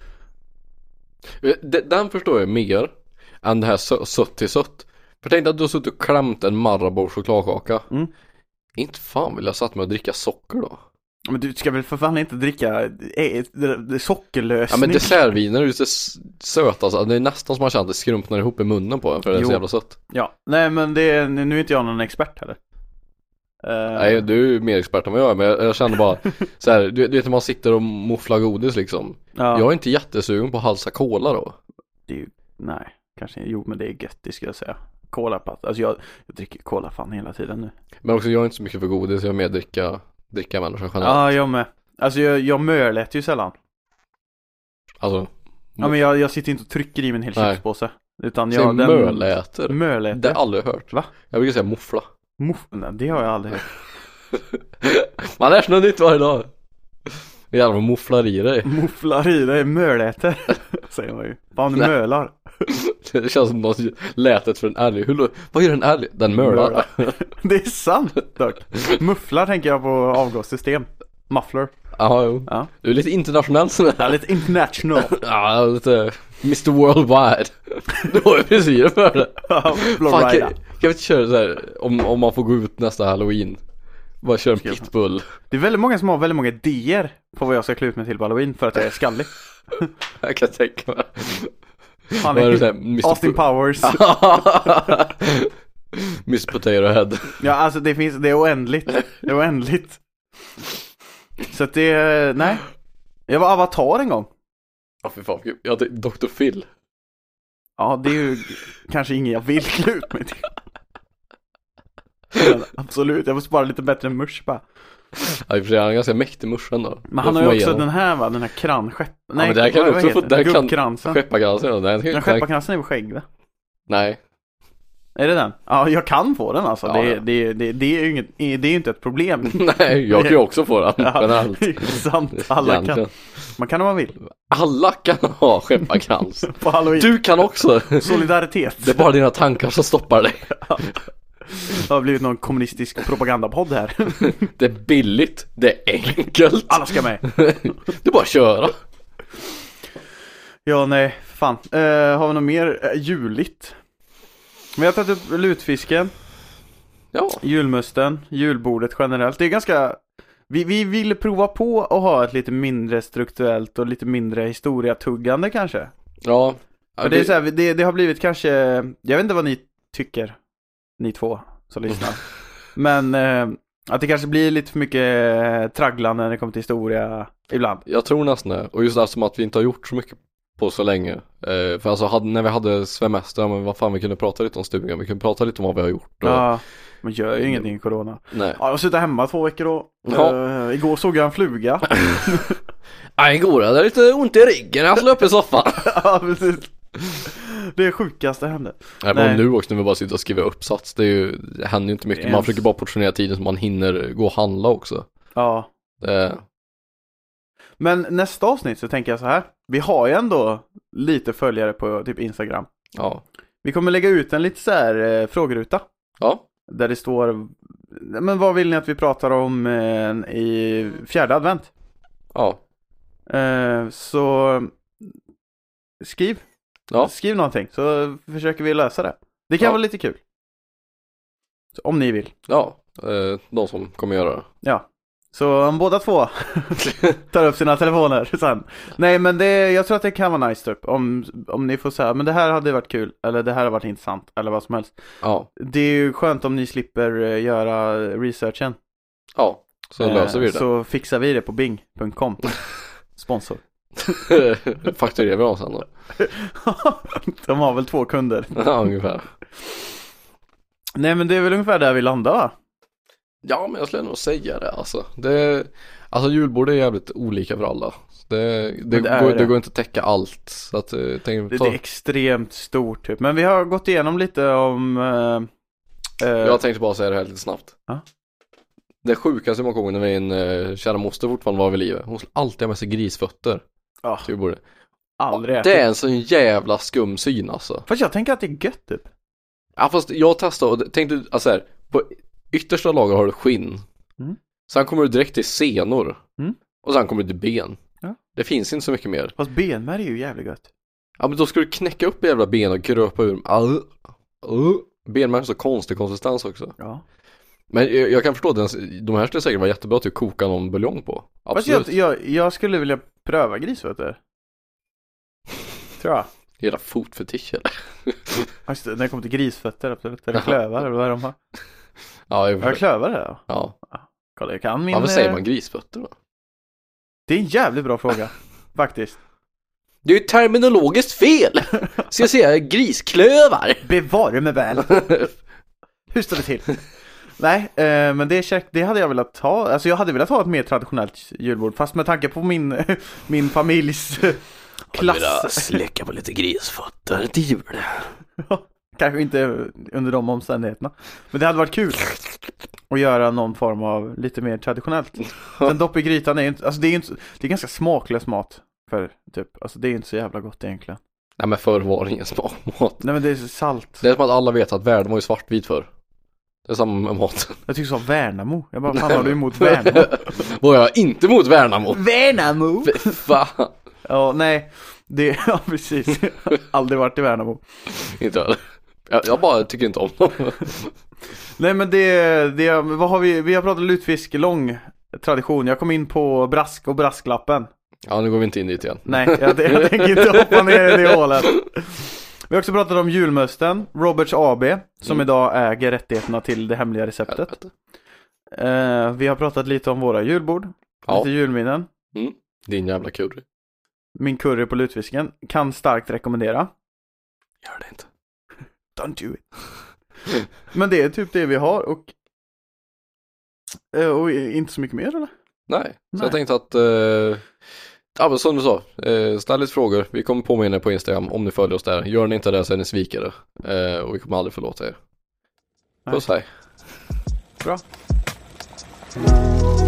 Den förstår jag mer än det här sött till sött. För tänk att du har suttit och klämt en Marabou chokladkaka. Inte fan vill jag satt med att dricka socker då. Men du ska väl för fan inte dricka sockerlösning. Ja, men dessertviner är ju så söta alltså. Det är nästan som man känner att det skrumpnar ihop i munnen på en för det är så jävla sött. Ja, nej men nu är inte jag någon expert heller. Nej, du är mer expert än vad jag är. Men jag känner bara så här, du vet när man sitter och mufflar godis liksom. Ja. Jag är inte jättesugen på halsa cola då. det är ju, nej, kanske, jo men det är gött, det ska jag säga. Colapatt, alltså jag dricker cola fan hela tiden nu. Men också jag är inte så mycket för godis, jag är mer dricka människa generellt. Ja, jag med. Alltså jag mörläter ju sällan. Alltså. Ja, men jag sitter inte och trycker i min hel chipspåse. Utan jag mörläter. Mörläter. Det har jag aldrig hört. Va? Jag brukar säga moffla. Nej, det har jag aldrig hört. Man lär sig något nytt varje dag. Jävlar vad mofflar i dig. Mofflar i dig, mörläter. Säger man ju. Fan, du mölar. Det känns som något lätet för en älg. Vad gör en älg? Den mölar. Det är sant dock. Mufflar tänker jag på avgassystem. Muffler. Aha, jo. Ja. Du är lite internationell sådär. Ja, lite international. Ja, lite Mr. Worldwide. Du har ju frisyr för det. Fan, kan vi inte köra så här om man får gå ut nästa Halloween? Bara köra en pitbull. Det är väldigt många som har väldigt många idéer på vad jag ska klä ut mig till på Halloween för att jag är skallig. Jag kan tänka mig. Han är Austin Powers. Miss Potato Head. Ja, alltså det är oändligt. Det är oändligt. Så att det, nej. Jag var Avatar en gång. Ja, för fan. Jag hade Dr. Phil. Ja, det är ju kanske ingen jag vill klä ut mig till. Men, absolut, jag måste bara lite bättre än musch bara. Ja, i och för sig är han ganska mäktig musch ändå. Men han har ju också den här va, den här kranskepp. Nej, ja, men det här kan du också få, där kan skepparkransen. Den skepparkransen är väl skägg va? Nej. Är det den? Ja, jag kan få den alltså. Ja, det är ju inget, det är ju inte ett problem. Nej, jag kan ju också få den. Ja, sant. Alla egentligen. Kan. Man kan om man vill. Alla kan ha skepparkrans. På Halloween. Du kan också. Solidaritet. Det är bara dina tankar som stoppar dig. Det har blivit någon kommunistisk propagandapodd här. Det är billigt. Det är enkelt. Alla ska med. Det är bara att köra. Ja, nej. Fan. Har vi något mer juligt? Vi har tagit upp lutfisken. Ja. Julmusten. Julbordet generellt. Det är ganska... Vi vill prova på att ha ett lite mindre strukturellt och lite mindre historiatuggande kanske. Ja. För det är så här, det har blivit kanske... Jag vet inte vad ni tycker. Ni två som lyssnar. Men att det kanske blir lite för mycket tragglande när det kommer till historia ibland. Jag tror nästan det. Och just eftersom att vi inte har gjort så mycket på så länge. För alltså när vi hade svemester, men vad fan, vi kunde prata lite om stugan. Vi kunde prata lite om vad vi har gjort. Och... Ja, man gör ju ingenting i corona. Nej. Ja, jag sitter hemma 2 veckor då. Ja. Igår såg jag en fluga. Ja, igår hade jag lite ont i ryggen när jag slog upp i soffan. Ja, precis. Det är sjukaste hände. Nej, men nu också när vi bara sitter och skriver uppsats. Det händer ju inte mycket. Man försöker bara portionera tiden så man hinner gå och handla också. Ja. Men nästa avsnitt så tänker jag så här. Vi har ju ändå lite följare på typ Instagram. Ja. Vi kommer lägga ut en lite så här frågeruta. Ja. Där det står, men vad vill ni att vi pratar om i 4:e advent? Ja. Så skriv. Ja. Skriv någonting så försöker vi lösa det. Det kan vara lite kul. Så, om ni vill. Ja, de som kommer göra det. Ja. Så om båda två tar upp sina telefoner sen. Nej, men jag tror att det kan vara nice typ. Om ni får säga, men det här hade varit kul. Eller det här har varit intressant. Eller vad som helst. Ja. Det är ju skönt om ni slipper göra researchen. Ja, så löser vi det. Så fixar vi det på bing.com. Sponsor. Fakturerar vi oss sen då? De har väl 2 kunder. Ja, ungefär. Nej, men det är väl ungefär där vi landar va? Ja, men jag skulle nog säga det alltså. Alltså julbord är jävligt olika för alla. Det går inte att täcka allt. Så att, det är extremt stort typ. Men vi har gått igenom lite om... Jag tänkte bara säga det här lite snabbt. Det sjukaste man kommer när vi en kära moster fortfarande var vid livet. Hon skulle alltid ha med sig grisfötter. Ja. Julbordet. Aldrig. Det är en sån jävla skum syn alltså. Fast jag tänker att det är gött typ. Ja, fast jag testade och tänkte alltså här, på yttersta lager har du skinn. Sen kommer du direkt till senor. Och sen kommer du till ben. Ja. Det finns inte så mycket mer. Fast benmärg är ju jävligt gött. Ja, men då ska du knäcka upp jävla ben och gröpa ur. Benmärg är så konstig konsistens också. Ja. Men jag kan förstå, de här skulle säkert vara jättebra till att koka någon buljong på. Absolut. Fast jag skulle vilja pröva grisfötter. Tror jag. Hela fotfetisch eller? Just det, när det kommer till grisfötter, absolut. Eller klövar, eller vad är de har? Ja, jag har klövar det då? Ja. Kolla, jag kan min... Ja, vad säger man, grisfötter då? Det är en jävligt bra fråga, faktiskt. Det är ju terminologiskt fel. Ska jag säga grisklövar? Bevare mig väl. Hur står det till? Nej, men det hade jag velat ha. Alltså jag hade velat ha ett mer traditionellt julbord. Fast med tanke på min familjs klass. Släcka på lite grisfötter till jul. Kanske inte under de omständigheterna. Men det hade varit kul att göra någon form av lite mer traditionellt. Sen dopp i grytan är ju inte, alltså det är ganska smaklös mat för typ, alltså det är inte så jävla gott egentligen. Nej, men förr var det ingen smakmat. Nej, men det är så salt. Det är som att alla vet att världen var ju svartvit förr. Det är samma med mat. Jag tycker så Värnamo. Jag bara, fan har du emot Värnamo? Var jag inte emot Värnamo? Värnamo? Fan. Ja, nej. Ja, precis. Aldrig varit i Värnamo. Inte heller. Jag bara tycker inte om dem. Nej, men vad har vi har pratat lutfisk, lång tradition. Jag kom in på brask och brasklappen. Ja, nu går vi inte in dit igen. Nej, jag tänker inte hoppa ner i det hålet. Vi har också pratat om julmösten, Roberts AB, som idag äger rättigheterna till det hemliga receptet. Vi har pratat lite om våra julbord, lite julminnen. Din jävla curry. Min curry på lutfisken kan starkt rekommendera. Gör det inte. Don't do it. Men det är typ det vi har och inte så mycket mer, eller? Nej, så jag tänkte att ja, men som du sa, ställ lite frågor. Vi kommer påminna er på Instagram om ni följer oss där. Gör ni inte det så är ni svikare. Och vi kommer aldrig förlåta er. Puss, hej. Bra.